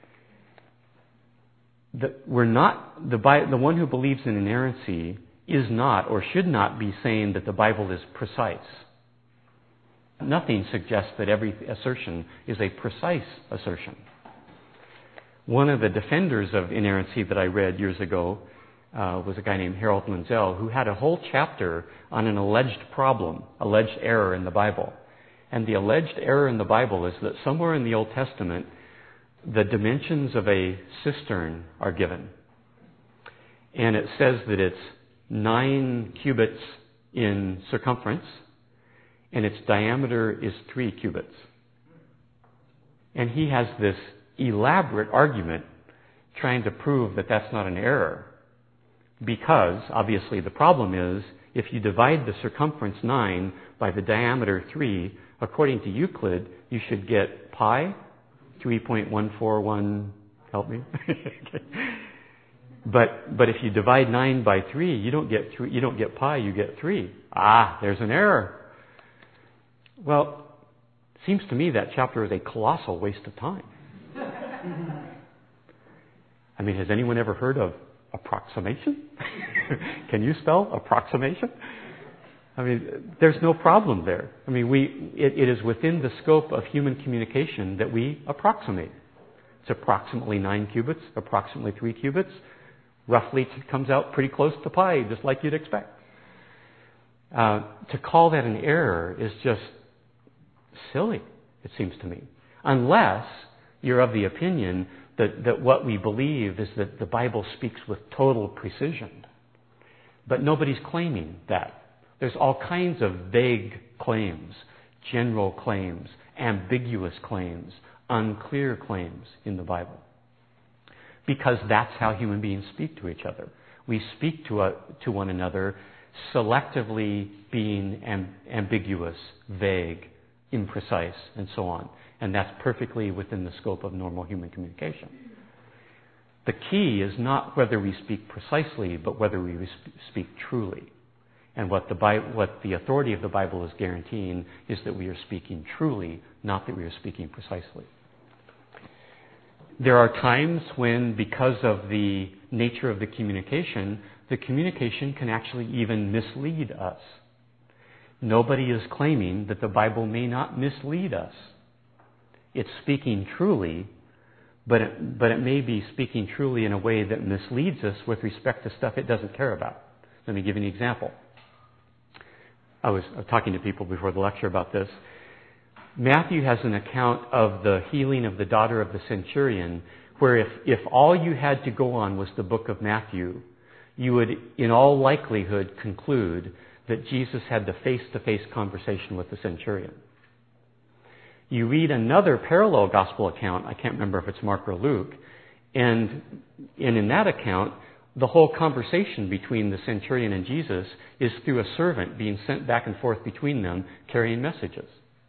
The, we're not, the, the one who believes in inerrancy is not or should not be saying that the Bible is precise. Nothing suggests that every assertion is a precise assertion. One of the defenders of inerrancy that I read years ago uh, was a guy named Harold Menzel, who had a whole chapter on an alleged problem, alleged error in the Bible. And the alleged error in the Bible is that somewhere in the Old Testament, the dimensions of a cistern are given. And it says that it's nine cubits in circumference, and its diameter is three cubits. And he has this elaborate argument trying to prove that that's not an error. Because, obviously, the problem is, if you divide the circumference nine by the diameter three, according to Euclid, you should get pi, three point one four one, help me? But but if you divide nine by three, you don't get three, you don't get pi, you get three. Ah, there's an error. Well, it seems to me that chapter is a colossal waste of time. I mean, has anyone ever heard of approximation? Can you spell approximation? I mean, there's no problem there. I mean, we it, it is within the scope of human communication that we approximate. It's approximately nine cubits, approximately three cubits. Roughly it comes out pretty close to pi, just like you'd expect. Uh, to call that an error is just silly, it seems to me. Unless you're of the opinion that, that what we believe is that the Bible speaks with total precision. But nobody's claiming that. There's all kinds of vague claims, general claims, ambiguous claims, unclear claims in the Bible. Because that's how human beings speak to each other. We speak to, a, to one another selectively being am, ambiguous, vague, imprecise, and so on. And that's perfectly within the scope of normal human communication. The key is not whether we speak precisely, but whether we speak truly. And what the, Bible, what the authority of the Bible is guaranteeing is that we are speaking truly, not that we are speaking precisely. There are times when, because of the nature of the communication, the communication can actually even mislead us. Nobody is claiming that the Bible may not mislead us. It's speaking truly, but it, but it may be speaking truly in a way that misleads us with respect to stuff it doesn't care about. Let me give you an example. I was talking to people before the lecture about this. Matthew has an account of the healing of the daughter of the centurion, where if, if all you had to go on was the book of Matthew, you would in all likelihood conclude that Jesus had the face-to-face conversation with the centurion. You read another parallel gospel account, I can't remember if it's Mark or Luke, and, and in that account, the whole conversation between the centurion and Jesus is through a servant being sent back and forth between them carrying messages.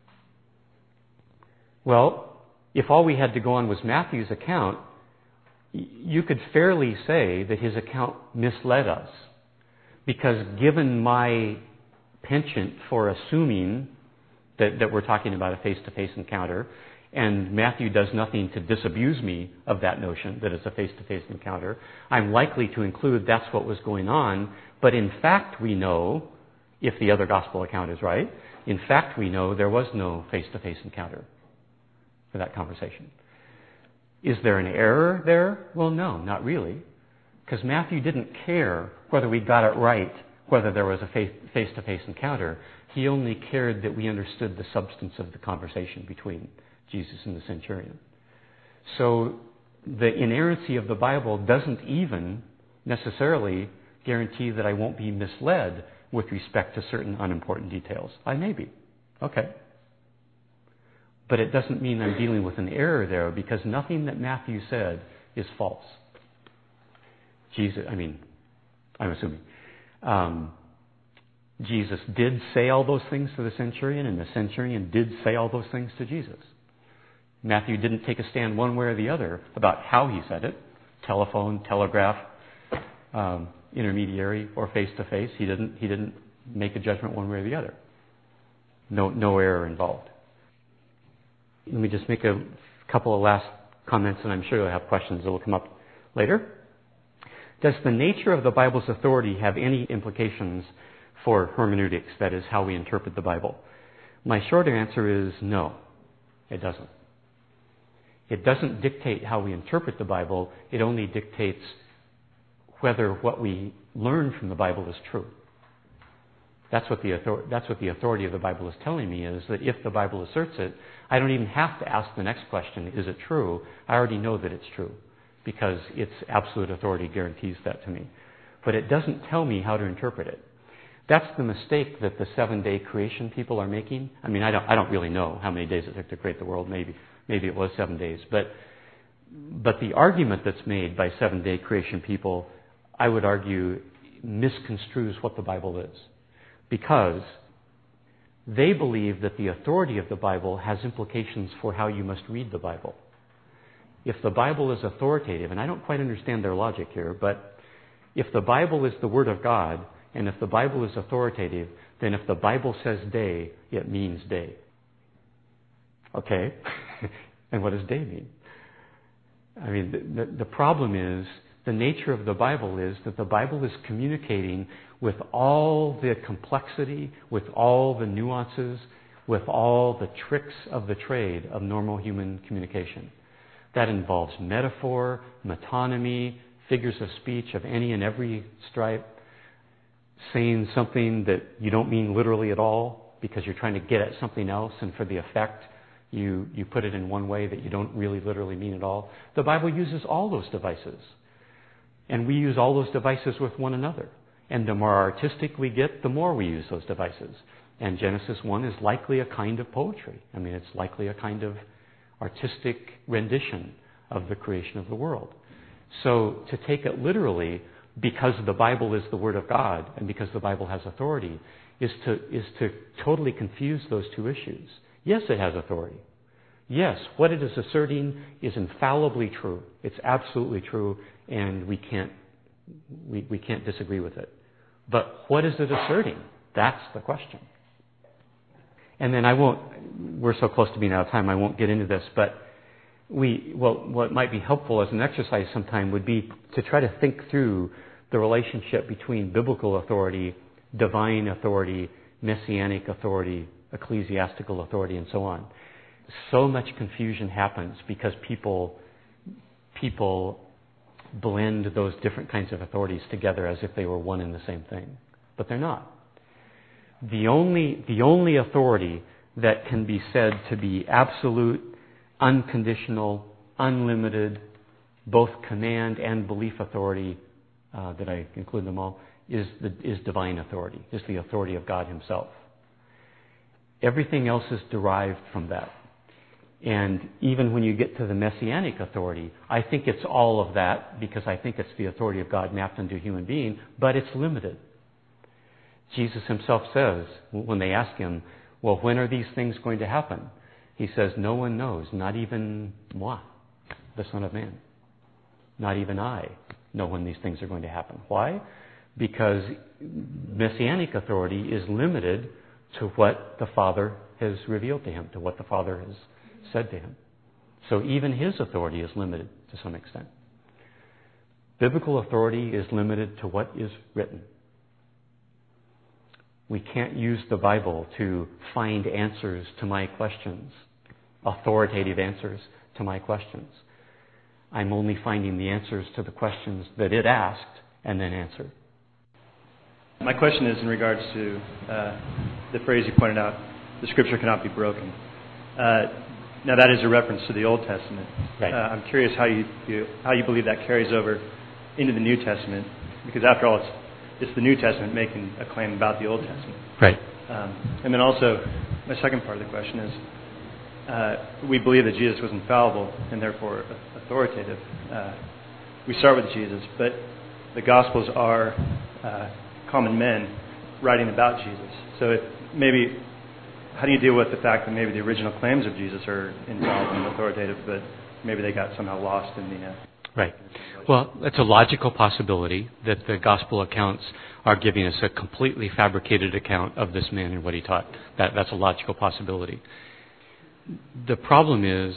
Well, if all we had to go on was Matthew's account, you could fairly say that his account misled us. Because given my penchant for assuming that, that we're talking about a face-to-face encounter, and Matthew does nothing to disabuse me of that notion that it's a face-to-face encounter, I'm likely to include that's what was going on. But in fact, we know, if the other gospel account is right, in fact, we know there was no face-to-face encounter for that conversation. Is there an error there? Well, no, not really. Because Matthew didn't care whether we got it right, whether there was a face-to-face encounter. He only cared that we understood the substance of the conversation between Jesus and the centurion. So the inerrancy of the Bible doesn't even necessarily guarantee that I won't be misled with respect to certain unimportant details. I may be. Okay. But it doesn't mean I'm dealing with an error there, because nothing that Matthew said is false. Jesus, I mean, I'm assuming. Um, Jesus did say all those things to the centurion, and the centurion did say all those things to Jesus. Matthew didn't take a stand one way or the other about how he said it. telephone, telegraph, um, intermediary, or face-to-face. He didn't, he didn't make a judgment one way or the other. No, no error involved. Let me just make a couple of last comments, and I'm sure you'll have questions that will come up later. Does the nature of the Bible's authority have any implications for hermeneutics, that is, how we interpret the Bible? My short answer is no, it doesn't. It doesn't dictate how we interpret the Bible. It only dictates whether what we learn from the Bible is true. That's what the author- that's what the authority of the Bible is telling me, is that if the Bible asserts it, I don't even have to ask the next question, is it true? I already know that it's true, because its absolute authority guarantees that to me. But it doesn't tell me how to interpret it. That's the mistake that the seven-day creation people are making. I mean, I don't I don't really know how many days it took to create the world. Maybe maybe it was seven days. But but the argument that's made by seven-day creation people, I would argue, misconstrues what the Bible is. Because they believe that the authority of the Bible has implications for how you must read the Bible. If the Bible is authoritative, and I don't quite understand their logic here, but if the Bible is the Word of God, and if the Bible is authoritative, then if the Bible says day, it means day. Okay? And what does day mean? I mean, the, the, the problem is, the nature of the Bible is that the Bible is communicating with all the complexity, with all the nuances, with all the tricks of the trade of normal human communication. That involves metaphor, metonymy, figures of speech of any and every stripe, saying something that you don't mean literally at all because you're trying to get at something else, and for the effect, you, you put it in one way that you don't really literally mean at all. The Bible uses all those devices. And we use all those devices with one another. And the more artistic we get, the more we use those devices. And Genesis one is likely a kind of poetry. I mean, it's likely a kind of artistic rendition of the creation of the world. So to take it literally, because the Bible is the Word of God, and because the Bible has authority, is to, is to totally confuse those two issues. Yes, it has authority. Yes, what it is asserting is infallibly true. It's absolutely true, and we can't we, we can't disagree with it. But what is it asserting? That's the question. And then I won't, we're so close to being out of time, I won't get into this, but we, well, what might be helpful as an exercise sometime would be to try to think through the relationship between biblical authority, divine authority, messianic authority, ecclesiastical authority, and so on. So much confusion happens because people people blend those different kinds of authorities together as if they were one and the same thing. But they're not. The only the only authority that can be said to be absolute, unconditional, unlimited, both command and belief authority, uh, that I include them all, is the is divine authority, is the authority of God Himself. Everything else is derived from that. And even when you get to the messianic authority, I think it's all of that because I think it's the authority of God mapped into a human being, but it's limited. Jesus Himself says, when they ask Him, well, when are these things going to happen? He says, no one knows, not even moi, the Son of Man. Not even I know when these things are going to happen. Why? Because messianic authority is limited to what the Father has revealed to Him, to what the Father has said to Him. So even His authority is limited to some extent. Biblical authority is limited to what is written. We can't use the Bible to find answers to my questions, authoritative answers to my questions. I'm only finding the answers to the questions that it asked and then answered. My question is in regards to uh, the phrase you pointed out, the Scripture cannot be broken. Uh, now that is a reference to the Old Testament. Right. Uh, I'm curious how you, you how you believe that carries over into the New Testament, because after all, it's it's the New Testament making a claim about the Old Testament. Right. Um, and then also, my second part of the question is, uh, we believe that Jesus was infallible and therefore authoritative. Uh, we start with Jesus, but the Gospels are uh, common men writing about Jesus. So if maybe, how do you deal with the fact that maybe the original claims of Jesus are infallible and authoritative, but maybe they got somehow lost in the uh, Right. Well, it's a logical possibility that the gospel accounts are giving us a completely fabricated account of this man and what he taught. That, that's a logical possibility. The problem is,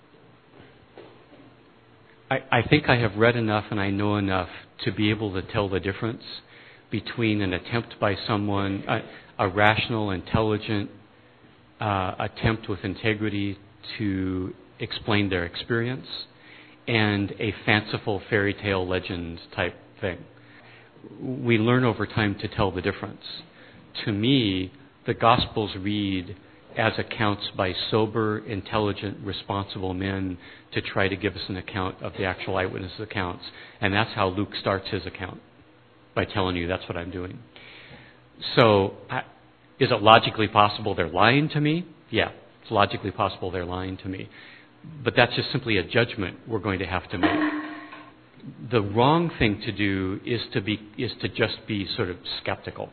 I, I think I have read enough and I know enough to be able to tell the difference between an attempt by someone, a, a rational, intelligent uh, attempt with integrity to explain their experience, and a fanciful fairy tale legend type thing. We learn over time to tell the difference. To me, the Gospels read as accounts by sober, intelligent, responsible men to try to give us an account of the actual eyewitness accounts. And that's how Luke starts his account, by telling you that's what I'm doing. So, is it logically possible they're lying to me? Yeah, it's logically possible they're lying to me. But that's just simply a judgment we're going to have to make. The wrong thing to do is to be is to just be sort of skeptical.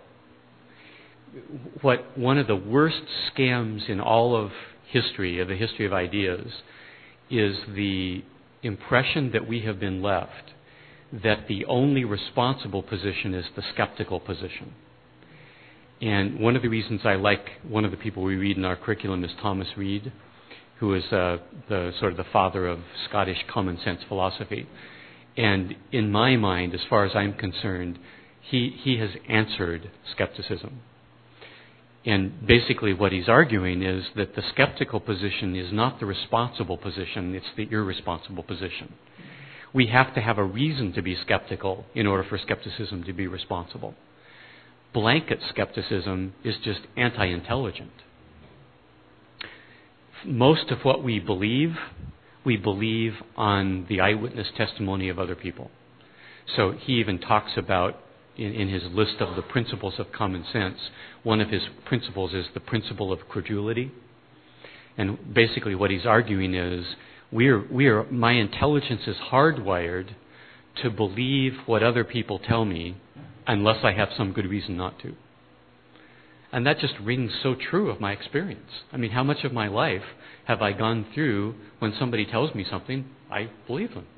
What one of the worst scams in all of history, of the history of ideas, is the impression that we have been left that the only responsible position is the skeptical position. And one of the reasons I like one of the people we read in our curriculum is Thomas Reid, who is uh, the sort of the father of Scottish common sense philosophy. And in my mind, as far as I'm concerned, he, he has answered skepticism. And basically what he's arguing is that the skeptical position is not the responsible position, it's the irresponsible position. We have to have a reason to be skeptical in order for skepticism to be responsible. Blanket skepticism is just anti-intelligent. Most of what we believe, we believe on the eyewitness testimony of other people. So he even talks about, in, in his list of the principles of common sense, one of his principles is the principle of credulity. And basically what he's arguing is, we are, we are, my intelligence is hardwired to believe what other people tell me unless I have some good reason not to. And that just rings so true of my experience. I mean, how much of my life have I gone through when somebody tells me something, I believe them?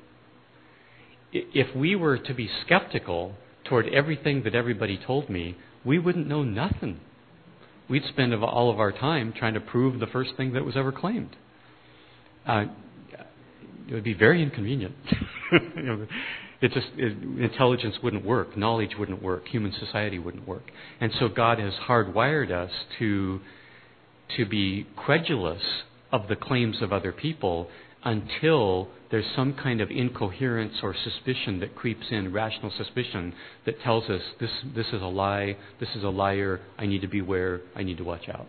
If we were to be skeptical toward everything that everybody told me, we wouldn't know nothing. We'd spend all of our time trying to prove the first thing that was ever claimed. Uh, it would be very inconvenient. you know, It just it, intelligence wouldn't work, knowledge wouldn't work, human society wouldn't work, and so God has hardwired us to to be credulous of the claims of other people until there's some kind of incoherence or suspicion that creeps in, rational suspicion that tells us this this is a lie, this is a liar, I need to beware, I need to watch out.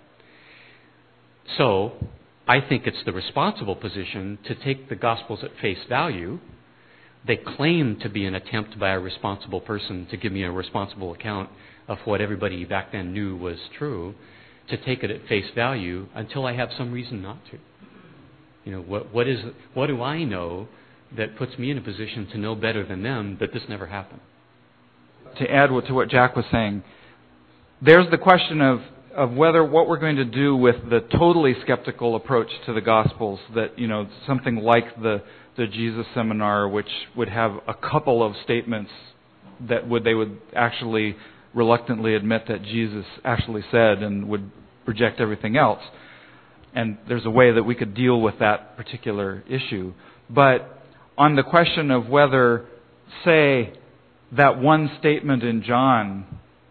So I think it's the responsible position to take the Gospels at face value. They claim to be an attempt by a responsible person to give me a responsible account of what everybody back then knew was true, to take it at face value until I have some reason not to. You know, what, what is, what do I know that puts me in a position to know better than them that this never happened? To add to what Jack was saying, there's the question of, of whether what we're going to do with the totally skeptical approach to the Gospels, that, you know, something like the the Jesus Seminar, which would have a couple of statements that would they would actually reluctantly admit that Jesus actually said and would reject everything else. And there's a way that we could deal with that particular issue. But on the question of whether, say, that one statement in John,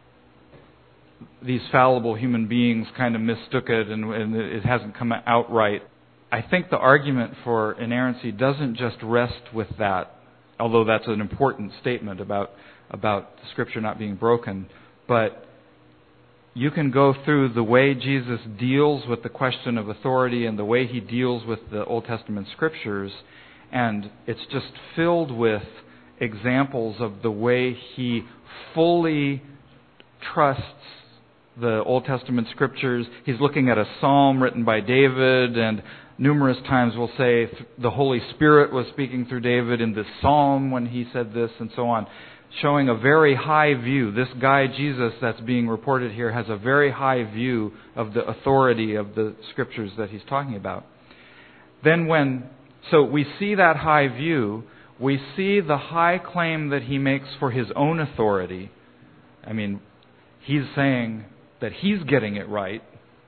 these fallible human beings kind of mistook it and, and it hasn't come out right, I think the argument for inerrancy doesn't just rest with that, although that's an important statement about about the Scripture not being broken. But you can go through the way Jesus deals with the question of authority and the way he deals with the Old Testament Scriptures, and it's just filled with examples of the way he fully trusts the Old Testament Scriptures. He's looking at a psalm written by David, and numerous times we'll say the Holy Spirit was speaking through David in this psalm when he said this, and so on, showing a very high view. This guy, Jesus, that's being reported here has a very high view of the authority of the Scriptures that he's talking about. Then when, so we see that high view, we see the high claim that he makes for his own authority. I mean, he's saying that he's getting it right.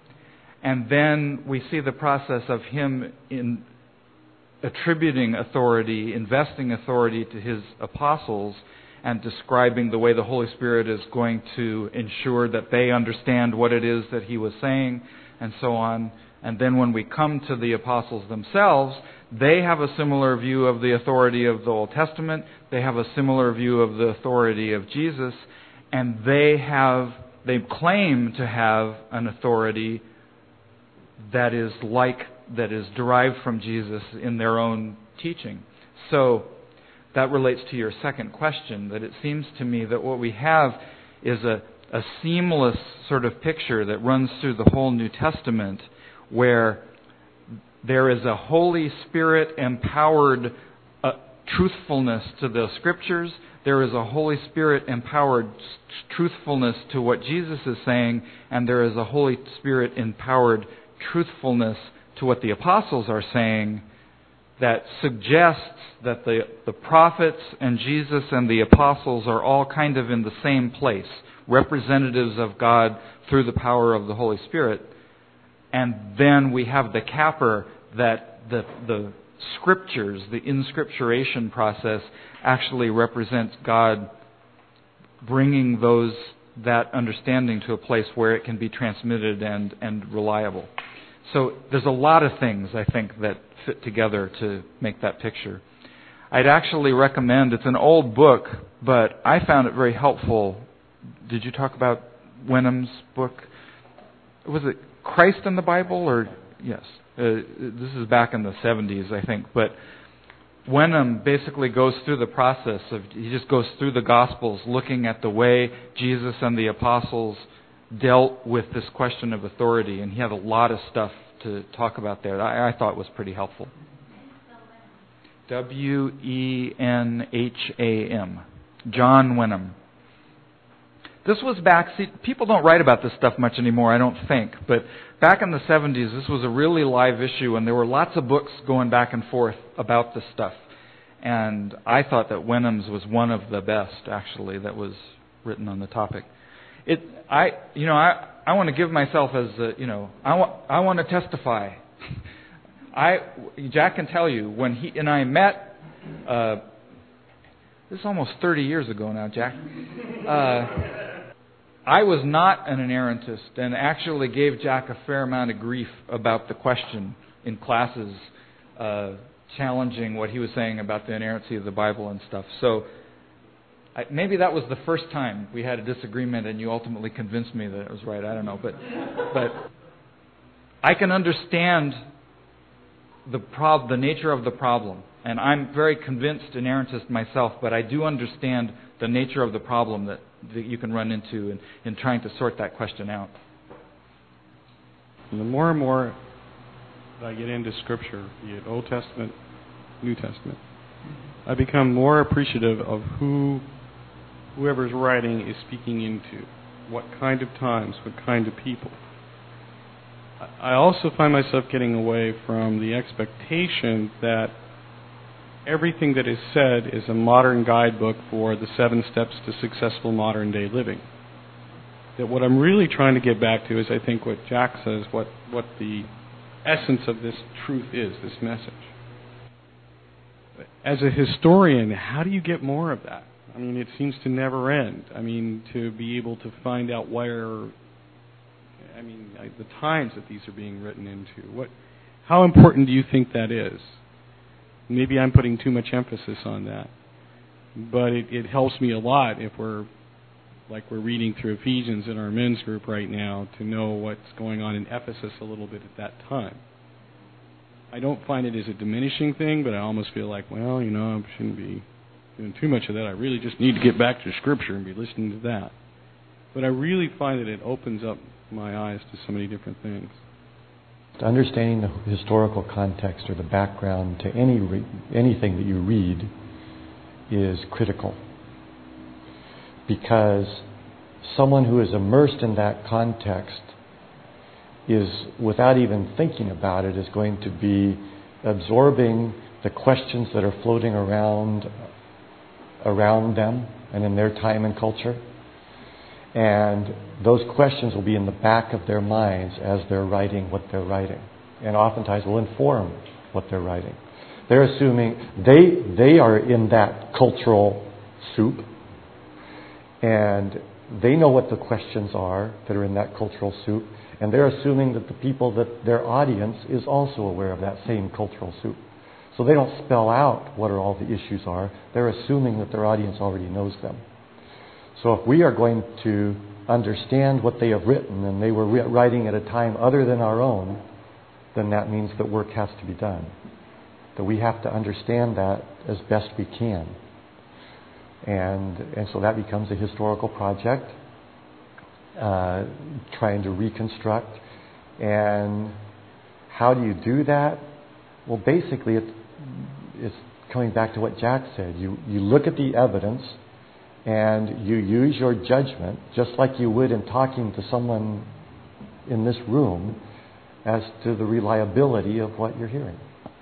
And then we see the process of him in attributing authority, investing authority to his apostles, and describing the way the Holy Spirit is going to ensure that they understand what it is that he was saying, and so on. And then when we come to the apostles themselves, they have a similar view of the authority of the Old Testament. They have a similar view of the authority of Jesus, and they have they claim to have an authority that is like that is derived from Jesus in their own teaching. So that relates to your second question, that it seems to me that what we have is a, a seamless sort of picture that runs through the whole New Testament, where there is a Holy Spirit-empowered uh, truthfulness to the Scriptures. There is a Holy Spirit-empowered truthfulness to what Jesus is saying, and there is a Holy Spirit-empowered truthfulness to what the apostles are saying that suggests that the, the prophets and Jesus and the apostles are all kind of in the same place, representatives of God through the power of the Holy Spirit. And then we have the capper that the, the Scriptures, the inscripturation process, actually represents God bringing those that understanding to a place where it can be transmitted and, and reliable. So there's a lot of things, I think, that fit together to make that picture. I'd actually recommend, it's an old book, but I found it very helpful. Did you talk about Wenham's book? Was it Christ in the Bible? Or yes. Uh, this is back in the seventies, I think. But Wenham basically goes through the process of, he just goes through the Gospels looking at the way Jesus and the apostles dealt with this question of authority, and he had a lot of stuff to talk about there that I, I thought was pretty helpful. W E N H A M. John Wenham. This was back, see, people don't write about this stuff much anymore, I don't think, but back in the seventies, this was a really live issue, and there were lots of books going back and forth about this stuff. And I thought that Wenham's was one of the best, actually, that was written on the topic. It, I, you know, I, I want to give myself as, a, you know, I want, I want to testify. I, Jack can tell you, when he and I met, uh, this is almost thirty years ago now, Jack. Uh, I was not an inerrantist, and actually gave Jack a fair amount of grief about the question in classes, uh, challenging what he was saying about the inerrancy of the Bible and stuff. So I, maybe that was the first time we had a disagreement, and you ultimately convinced me that it was right. I don't know, but but I can understand the prob- the nature of the problem, and I'm very convinced inerrantist myself. But I do understand the nature of the problem that, that you can run into in, in trying to sort that question out. And the more and more I get into Scripture, be it Old Testament, New Testament, I become more appreciative of who whoever's writing is speaking into, what kind of times, what kind of people. I also find myself getting away from the expectation that everything that is said is a modern guidebook for the seven steps to successful modern day living. That what I'm really trying to get back to is, I think, what Jack says, what, what the essence of this truth is, this message. As a historian, how do you get more of that? I mean, it seems to never end. I mean, to be able to find out where, I mean, the times that these are being written into. What, how important do you think that is? Maybe I'm putting too much emphasis on that. But it, it helps me a lot if we're, like we're reading through Ephesians in our men's group right now, to know what's going on in Ephesus a little bit at that time. I don't find it as a diminishing thing, but I almost feel like, well, you know, I shouldn't be doing too much of that. I really just need to get back to Scripture and be listening to that. But I really find that it opens up my eyes to so many different things. Understanding the historical context or the background to any re- anything that you read is critical, because someone who is immersed in that context is, without even thinking about it, is going to be absorbing the the questions that are floating around around them and in their time and culture. And those questions will be in the back of their minds as they're writing what they're writing, and oftentimes will inform what they're writing. They're assuming they they are in that cultural soup, and they know what the questions are that are in that cultural soup, and they're assuming that the people, that their audience is also aware of that same cultural soup. So they don't spell out what are all the issues are. They're assuming that their audience already knows them. So if we are going to understand what they have written, and they were writing at a time other than our own, then that means that work has to be done. That we have to understand that as best we can. And and so that becomes a historical project, uh, trying to reconstruct. And how do you do that? Well, basically, it, it's coming back to what Jack said. You you look at the evidence, and you use your judgment, just like you would in talking to someone in this room, as to the reliability of what you're hearing.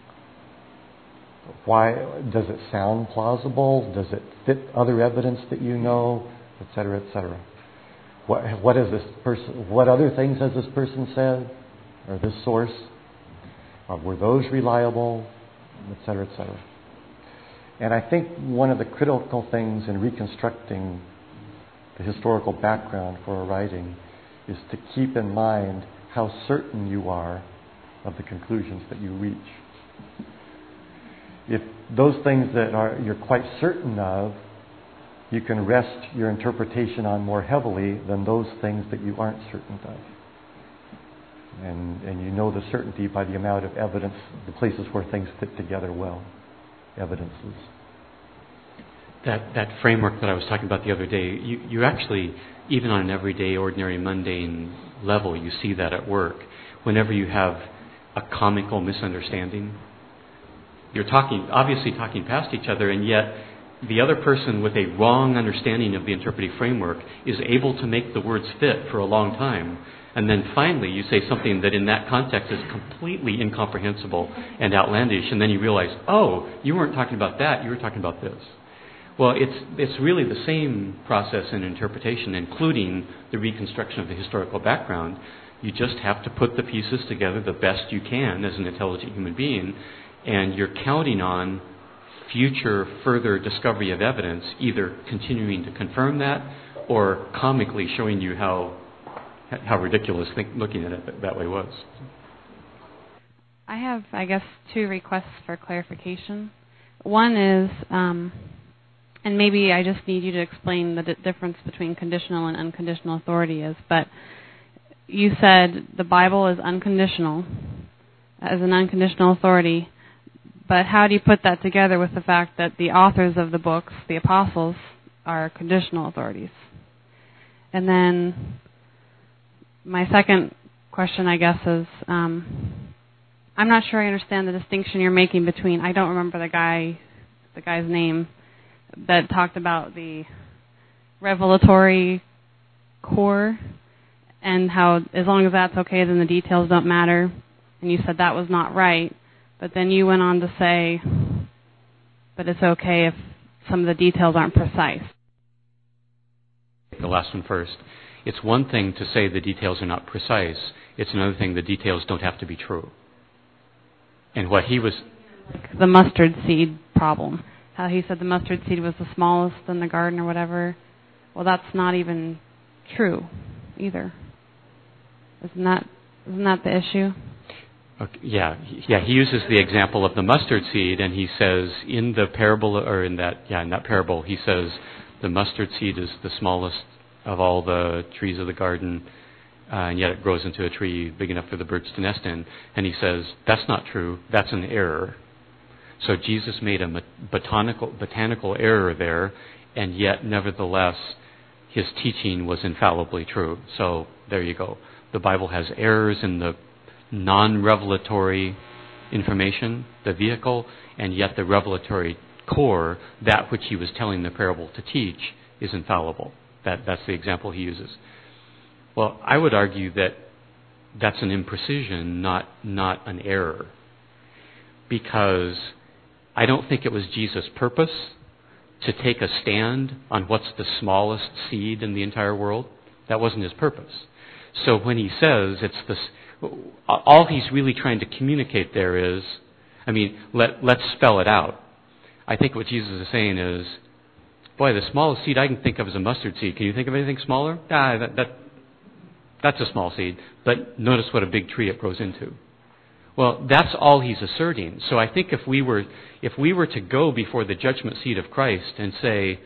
Why does it sound plausible? Does it fit other evidence that you know, et cetera, et cetera? What what is this person? What other things has this person said, or this source? Or were those reliable, et cetera, et cetera? And I think one of the critical things in reconstructing the historical background for a writing is to keep in mind how certain you are of the conclusions that you reach. If those things that are you're quite certain of, you can rest your interpretation on more heavily than those things that you aren't certain of. And and you know the certainty by the amount of evidence, the places where things fit together well, evidences. That that framework that I was talking about the other day, you, you actually, even on an everyday, ordinary, mundane level, you see that at work. Whenever you have a comical misunderstanding, you're talking, obviously talking past each other, and yet the other person with a wrong understanding of the interpretive framework is able to make the words fit for a long time. And then finally you say something that in that context is completely incomprehensible and outlandish, and then you realize, oh, you weren't talking about that, you were talking about this. Well, it's it's really the same process in interpretation, including the reconstruction of the historical background. You just have to put the pieces together the best you can as an intelligent human being, and you're counting on future further discovery of evidence, either continuing to confirm that or comically showing you how how ridiculous think, looking at it that way was. I have, I guess, two requests for clarification. One is, um, and maybe I just need you to explain the d- difference between conditional and unconditional authority is, but you said the Bible is unconditional, as an unconditional authority, but how do you put that together with the fact that the authors of the books, the apostles, are conditional authorities? And then my second question, I guess, is um, I'm not sure I understand the distinction you're making between, I don't remember the guy, the guy's name, that talked about the revelatory core and how as long as that's okay, then the details don't matter. And you said that was not right. But then you went on to say, but it's okay if some of the details aren't precise. The last one first. It's one thing to say the details are not precise. It's another thing the details don't have to be true. And what he was... The mustard seed problem. How he said the mustard seed was the smallest in the garden or whatever. Well, that's not even true either. Isn't that, isn't that the issue? Okay, yeah, yeah. He uses the example of the mustard seed, and he says in the parable, or in that, yeah, in that parable, he says the mustard seed is the smallest of all the trees of the garden, uh, and yet it grows into a tree big enough for the birds to nest in. And he says that's not true. That's an error. So Jesus made a botanical botanical error there, and yet nevertheless his teaching was infallibly true. So there you go. The Bible has errors in the non-revelatory information, the vehicle, and yet the revelatory core, that which he was telling the parable to teach, is infallible. That, that's the example he uses. Well, I would argue that that's an imprecision, not not an error, because I don't think it was Jesus' purpose to take a stand on what's the smallest seed in the entire world. That wasn't his purpose. So when he says it's the, all he's really trying to communicate there is, I mean, let, let's spell it out. I think what Jesus is saying is, boy, the smallest seed I can think of is a mustard seed. Can you think of anything smaller? Ah, that, that that's a small seed. But notice what a big tree it grows into. Well, that's all he's asserting. So I think if we were if we were to go before the judgment seat of Christ and say,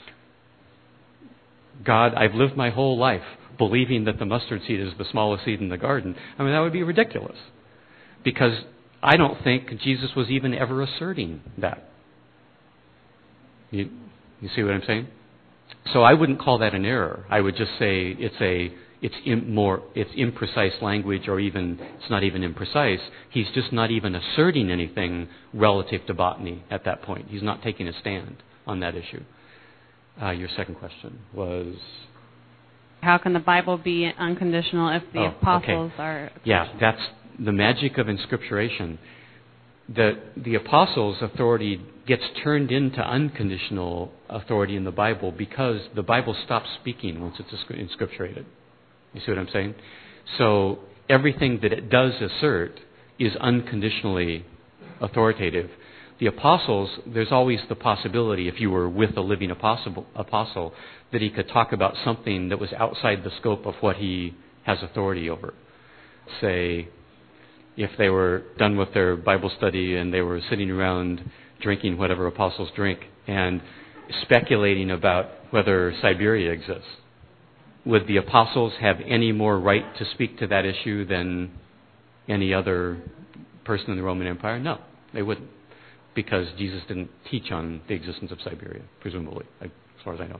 God, I've lived my whole life believing that the mustard seed is the smallest seed in the garden, I mean, that would be ridiculous. Because I don't think Jesus was even ever asserting that. You, you see what I'm saying? So I wouldn't call that an error. I would just say it's a it's in more it's imprecise language, or even it's not even imprecise. He's just not even asserting anything relative to botany at that point. He's not taking a stand on that issue. Uh, your second question was, how can the Bible be unconditional if the oh, apostles okay. are? Yeah, that's the magic of inscripturation. The the apostles' authority gets turned into unconditional authority in the Bible because the Bible stops speaking once it's inscripturated. You see what I'm saying? So everything that it does assert is unconditionally authoritative. The apostles, there's always the possibility, if you were with a living apostle, apostle, that he could talk about something that was outside the scope of what he has authority over. Say, if they were done with their Bible study and they were sitting around drinking whatever apostles drink and speculating about whether Siberia exists, would the apostles have any more right to speak to that issue than any other person in the Roman Empire? No, they wouldn't, because Jesus didn't teach on the existence of Siberia, presumably, as far as I know.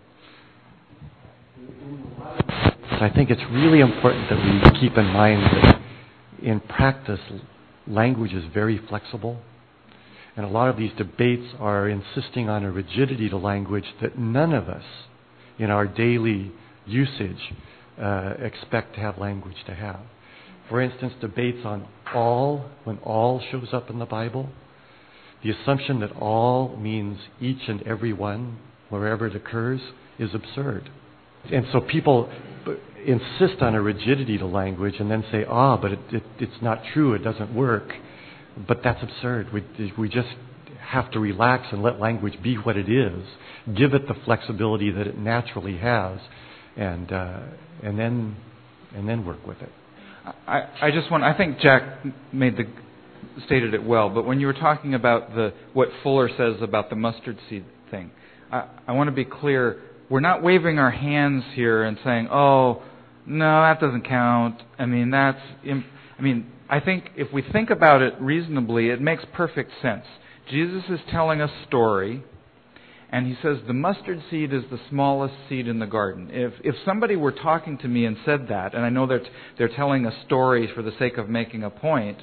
So I think it's really important that we keep in mind that in practice, language is very flexible. And a lot of these debates are insisting on a rigidity to language that none of us in our daily usage uh, expect to have language to have. For instance, debates on all, when all shows up in the Bible, the assumption that all means each and every one, wherever it occurs, is absurd. And so people insist on a rigidity to language and then say, ah, but it, it, it's not true, it doesn't work. But that's absurd. We, we just have to relax and let language be what it is, give it the flexibility that it naturally has, and uh, and then and then work with it. I, I just want. I think Jack made the stated it well. But when you were talking about the what Fuller says about the mustard seed thing, I, I want to be clear. We're not waving our hands here and saying, "Oh, no, that doesn't count." I mean, that's. Imp- I mean, I think if we think about it reasonably, it makes perfect sense. Jesus is telling a story, and he says the mustard seed is the smallest seed in the garden. If if somebody were talking to me and said that, and I know that they're telling a story for the sake of making a point,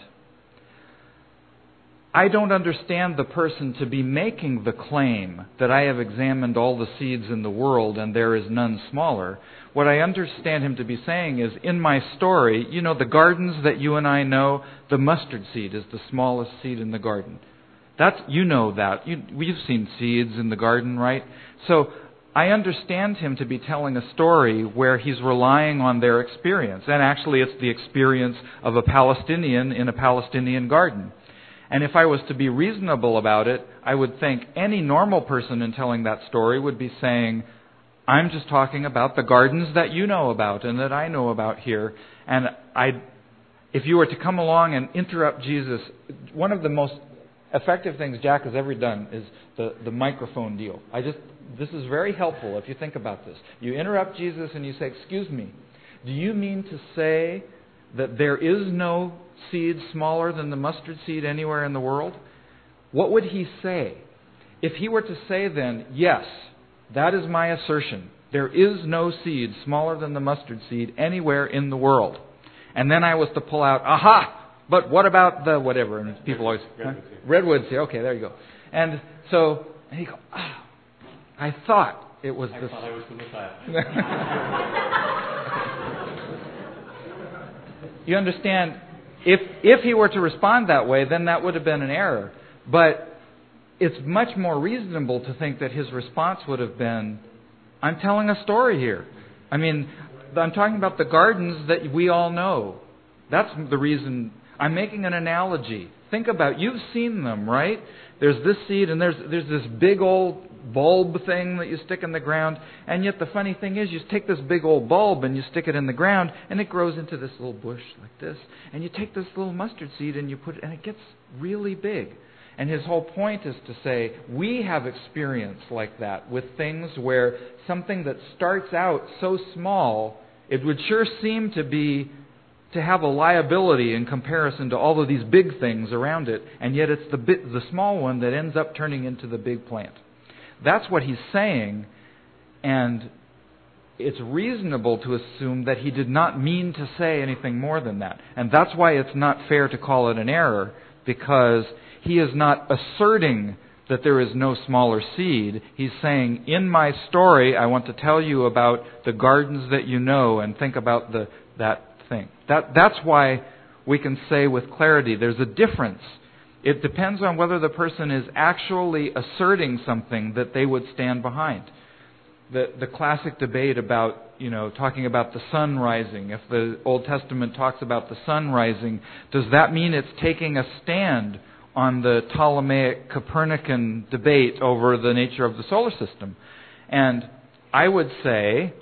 I don't understand the person to be making the claim that I have examined all the seeds in the world and there is none smaller. What I understand him to be saying is, in my story, you know, the gardens that you and I know, the mustard seed is the smallest seed in the garden. That's, you know that. You, we've seen seeds in the garden, right? So I understand him to be telling a story where he's relying on their experience. And actually it's the experience of a Palestinian in a Palestinian garden. And if I was to be reasonable about it, I would think any normal person in telling that story would be saying, I'm just talking about the gardens that you know about and that I know about here. And I, if you were to come along and interrupt Jesus, one of the most effective things Jack has ever done is the, the microphone deal. I just, this is very helpful if you think about this. You interrupt Jesus and you say, excuse me, do you mean to say that there is no seed smaller than the mustard seed anywhere in the world? What would he say? If he were to say then, yes, that is my assertion. There is no seed smaller than the mustard seed anywhere in the world. And then I was to pull out, aha, but what about the whatever? And people always, redwoods, huh? redwoods here. Okay, there you go. And so, and he go, ah, I thought it was I this. thought I was the Messiah. You understand? If if he were to respond that way, then that would have been an error. But it's much more reasonable to think that his response would have been, I'm telling a story here. I mean, I'm talking about the gardens that we all know. That's the reason. I'm making an analogy. Think about, you've seen them, right? There's this seed and there's there's this big old bulb thing that you stick in the ground, and yet the funny thing is you take this big old bulb and you stick it in the ground and it grows into this little bush like this, and you take this little mustard seed and you put it, and it gets really big. And his whole point is to say, we have experience like that with things where something that starts out so small, it would sure seem to be to have a liability in comparison to all of these big things around it, and yet it's the bit, the small one that ends up turning into the big plant. That's what he's saying, and it's reasonable to assume that he did not mean to say anything more than that. And that's why it's not fair to call it an error, because he is not asserting that there is no smaller seed. He's saying, in my story, I want to tell you about the gardens that you know, and think about the that thing. That that's why we can say with clarity there's a difference. It depends on whether the person is actually asserting something that they would stand behind. The the classic debate about, you know, talking about the sun rising. If the Old Testament talks about the sun rising, does that mean it's taking a stand on the Ptolemaic Copernican debate over the nature of the solar system? And I would say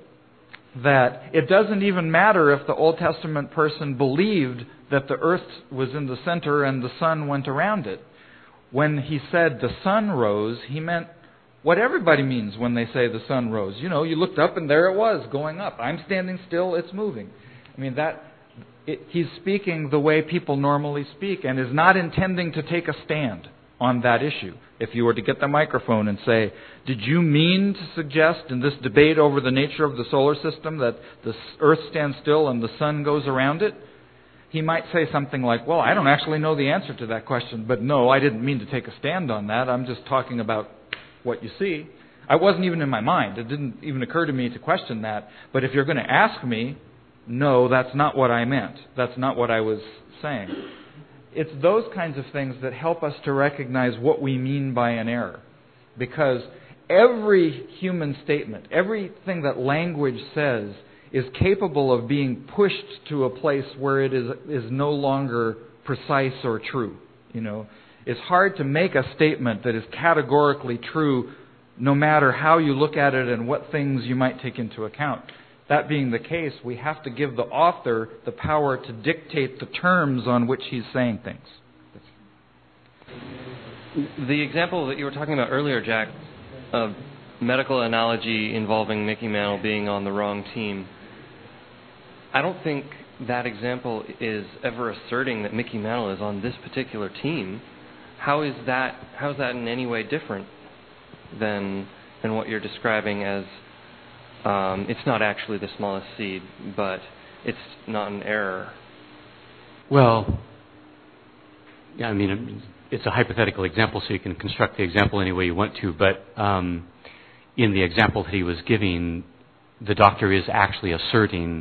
that it doesn't even matter if the Old Testament person believed that the earth was in the center and the sun went around it. When he said the sun rose, he meant what everybody means when they say the sun rose. You know, you looked up and there it was, going up. I'm standing still, it's moving. I mean, that it, he's speaking the way people normally speak and is not intending to take a stand on that issue. If you were to get the microphone and say, did you mean to suggest in this debate over the nature of the solar system that the earth stands still and the sun goes around it? He might say something like, well, I don't actually know the answer to that question, but no, I didn't mean to take a stand on that. I'm just talking about what you see. I wasn't even in my mind. It didn't even occur to me to question that. But if you're going to ask me, no, that's not what I meant. That's not what I was saying. It's those kinds of things that help us to recognize what we mean by an error. Because every human statement, everything that language says, is capable of being pushed to a place where it is is no longer precise or true. You know, it's hard to make a statement that is categorically true, no matter how you look at it and what things you might take into account. That being the case, we have to give the author the power to dictate the terms on which he's saying things. The example that you were talking about earlier, Jack, of medical analogy involving Mickey Mantle being on the wrong team, I don't think that example is ever asserting that Mickey Mantle is on this particular team. How is that? How is that in any way different than than what you're describing as? Um, it's not actually the smallest seed, but it's not an error. Well, yeah, I mean, it's a hypothetical example, so you can construct the example any way you want to. But um, in the example that he was giving, the doctor is actually asserting.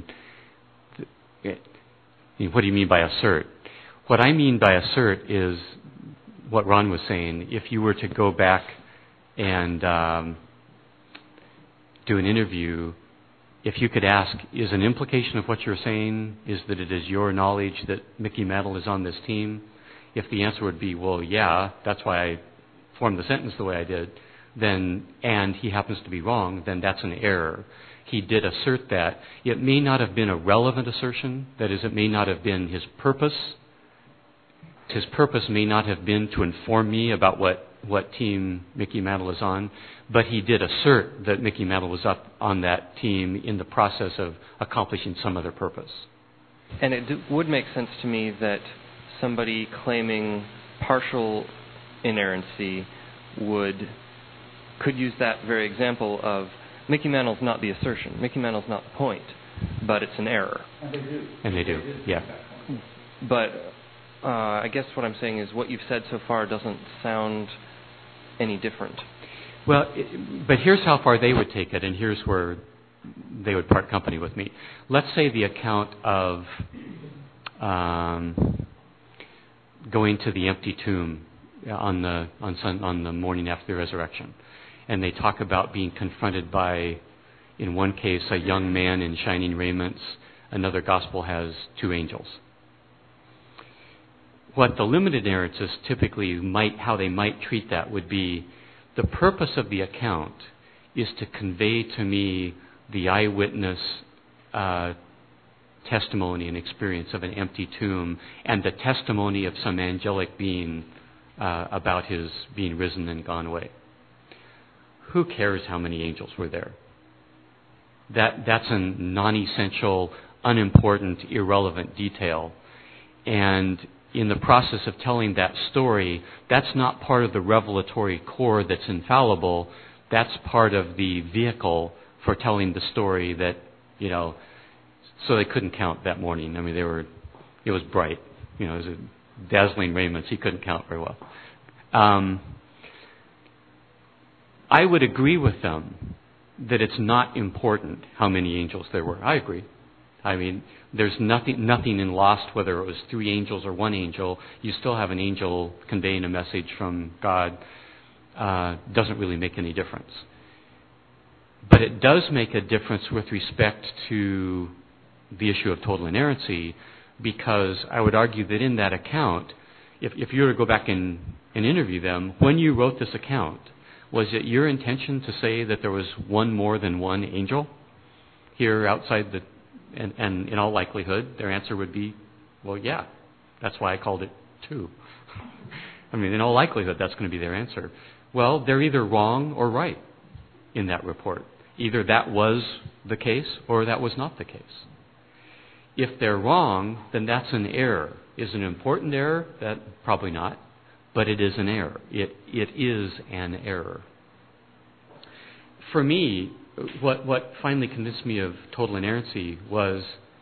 What do you mean by assert? What I mean by assert is what Ron was saying. If you were to go back and um, do an interview, if you could ask, is an implication of what you're saying is that it is your knowledge that Mickey Mantle is on this team? If the answer would be, well, yeah, that's why I formed the sentence the way I did, then, and he happens to be wrong, then that's an error. He did assert that. It may not have been a relevant assertion. That is, it may not have been his purpose. His purpose may not have been to inform me about what, what team Mickey Mantle is on, but he did assert that Mickey Mantle was up on that team in the process of accomplishing some other purpose. And it do, would make sense to me that somebody claiming partial inerrancy would could use that very example of Mickey Mantle's not the assertion, Mickey Mantle's not the point, but it's an error. And they do. And they do, yeah. But uh, I guess what I'm saying is what you've said so far doesn't sound any different. Well, it, but here's how far they would take it, and here's where they would part company with me. Let's say the account of um, going to the empty tomb on the on sun, on the morning after the resurrection, and they talk about being confronted by, in one case, a young man in shining raiments. Another gospel has two angels. What the limited narratives typically might, how they might treat that would be, the purpose of the account is to convey to me the eyewitness uh, testimony and experience of an empty tomb and the testimony of some angelic being uh, about his being risen and gone away. Who cares how many angels were there? That that's a non-essential, unimportant, irrelevant detail. And in the process of telling that story, that's not part of the revelatory core that's infallible. That's part of the vehicle for telling the story that, you know, so they couldn't count that morning. I mean, they were, it was bright. You know, it was a dazzling raiments. He couldn't count very well. Um, I would agree with them that it's not important how many angels there were. I agree. I mean, there's nothing nothing in Lost, whether it was three angels or one angel. You still have an angel conveying a message from God. Uh, doesn't really make any difference. But it does make a difference with respect to the issue of total inerrancy, because I would argue that in that account, if, if you were to go back and, and interview them, when you wrote this account, was it your intention to say that there was one more than one angel here outside the, and, and in all likelihood, their answer would be, well, yeah, that's why I called it two. I mean, in all likelihood, that's going to be their answer. Well, they're either wrong or right in that report. Either that was the case or that was not the case. If they're wrong, then that's an error. Is it an important error? That probably not. But it is an error. It it is an error. For me, what what finally convinced me of total inerrancy was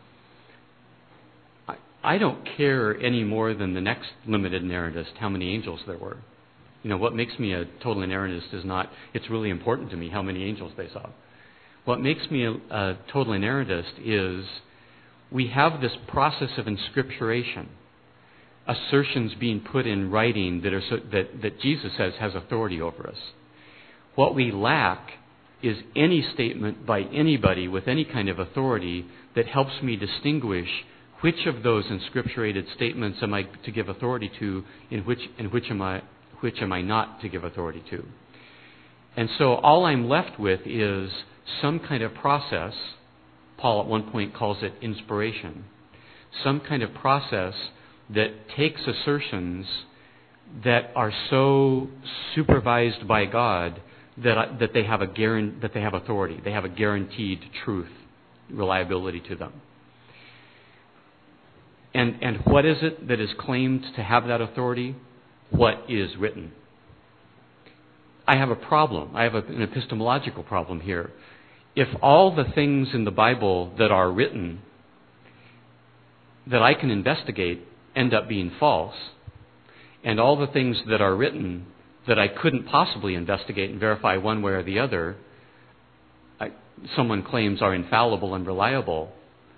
I, I don't care any more than the next limited inerrantist how many angels there were. You know, what makes me a total inerrantist is not, it's really important to me how many angels they saw. What makes me a, a total inerrantist is we have this process of inscripturation, assertions being put in writing that, are so, that, that Jesus says has authority over us. What we lack is any statement by anybody with any kind of authority that helps me distinguish which of those inscripturated statements am I to give authority to, in which, in which am I, which am I not to give authority to. And so all I'm left with is some kind of process. Paul at one point calls it inspiration. Some kind of process that takes assertions that are so supervised by God that that they have a guarantee, that they have authority. They have a guaranteed truth, reliability to them. And and what is it that is claimed to have that authority? What is written. I have a problem. I have a, an epistemological problem here. If all the things in the Bible that are written that I can investigate end up being false, and all the things that are written that I couldn't possibly investigate and verify one way or the other, I, someone claims are infallible and reliable,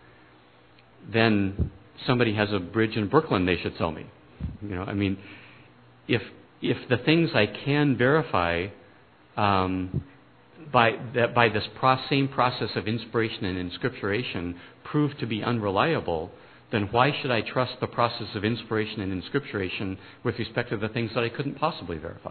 then somebody has a bridge in Brooklyn they should sell me. You know, I mean, if if the things I can verify um, by that by this pro- same process of inspiration and inscripturation prove to be unreliable, then why should I trust the process of inspiration and inscripturation with respect to the things that I couldn't possibly verify?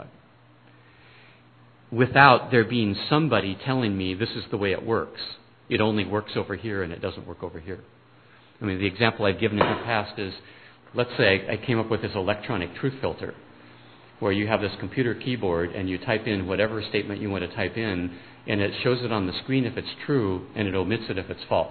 Without there being somebody telling me this is the way it works. It only works over here and it doesn't work over here. I mean, the example I've given in the past is, let's say I came up with this electronic truth filter, where you have this computer keyboard and you type in whatever statement you want to type in, and it shows it on the screen if it's true, and it omits it if it's false.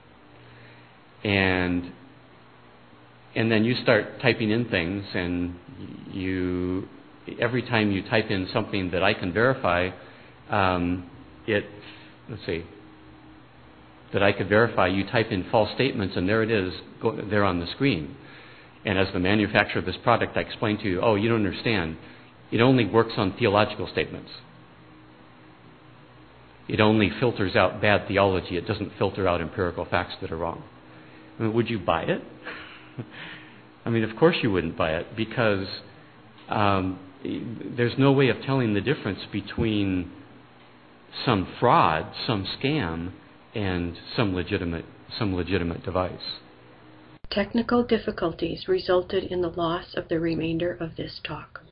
And and then you start typing in things, and you every time you type in something that I can verify, um, it let's see that I could verify. You type in false statements, and there it is, go, there on the screen. And as the manufacturer of this product, I explained to you, oh, you don't understand. It only works on theological statements. It only filters out bad theology. It doesn't filter out empirical facts that are wrong. I mean, would you buy it? I mean, of course you wouldn't buy it, because um, there's no way of telling the difference between some fraud, some scam, and some legitimate, some legitimate device. Technical difficulties resulted in the loss of the remainder of this talk.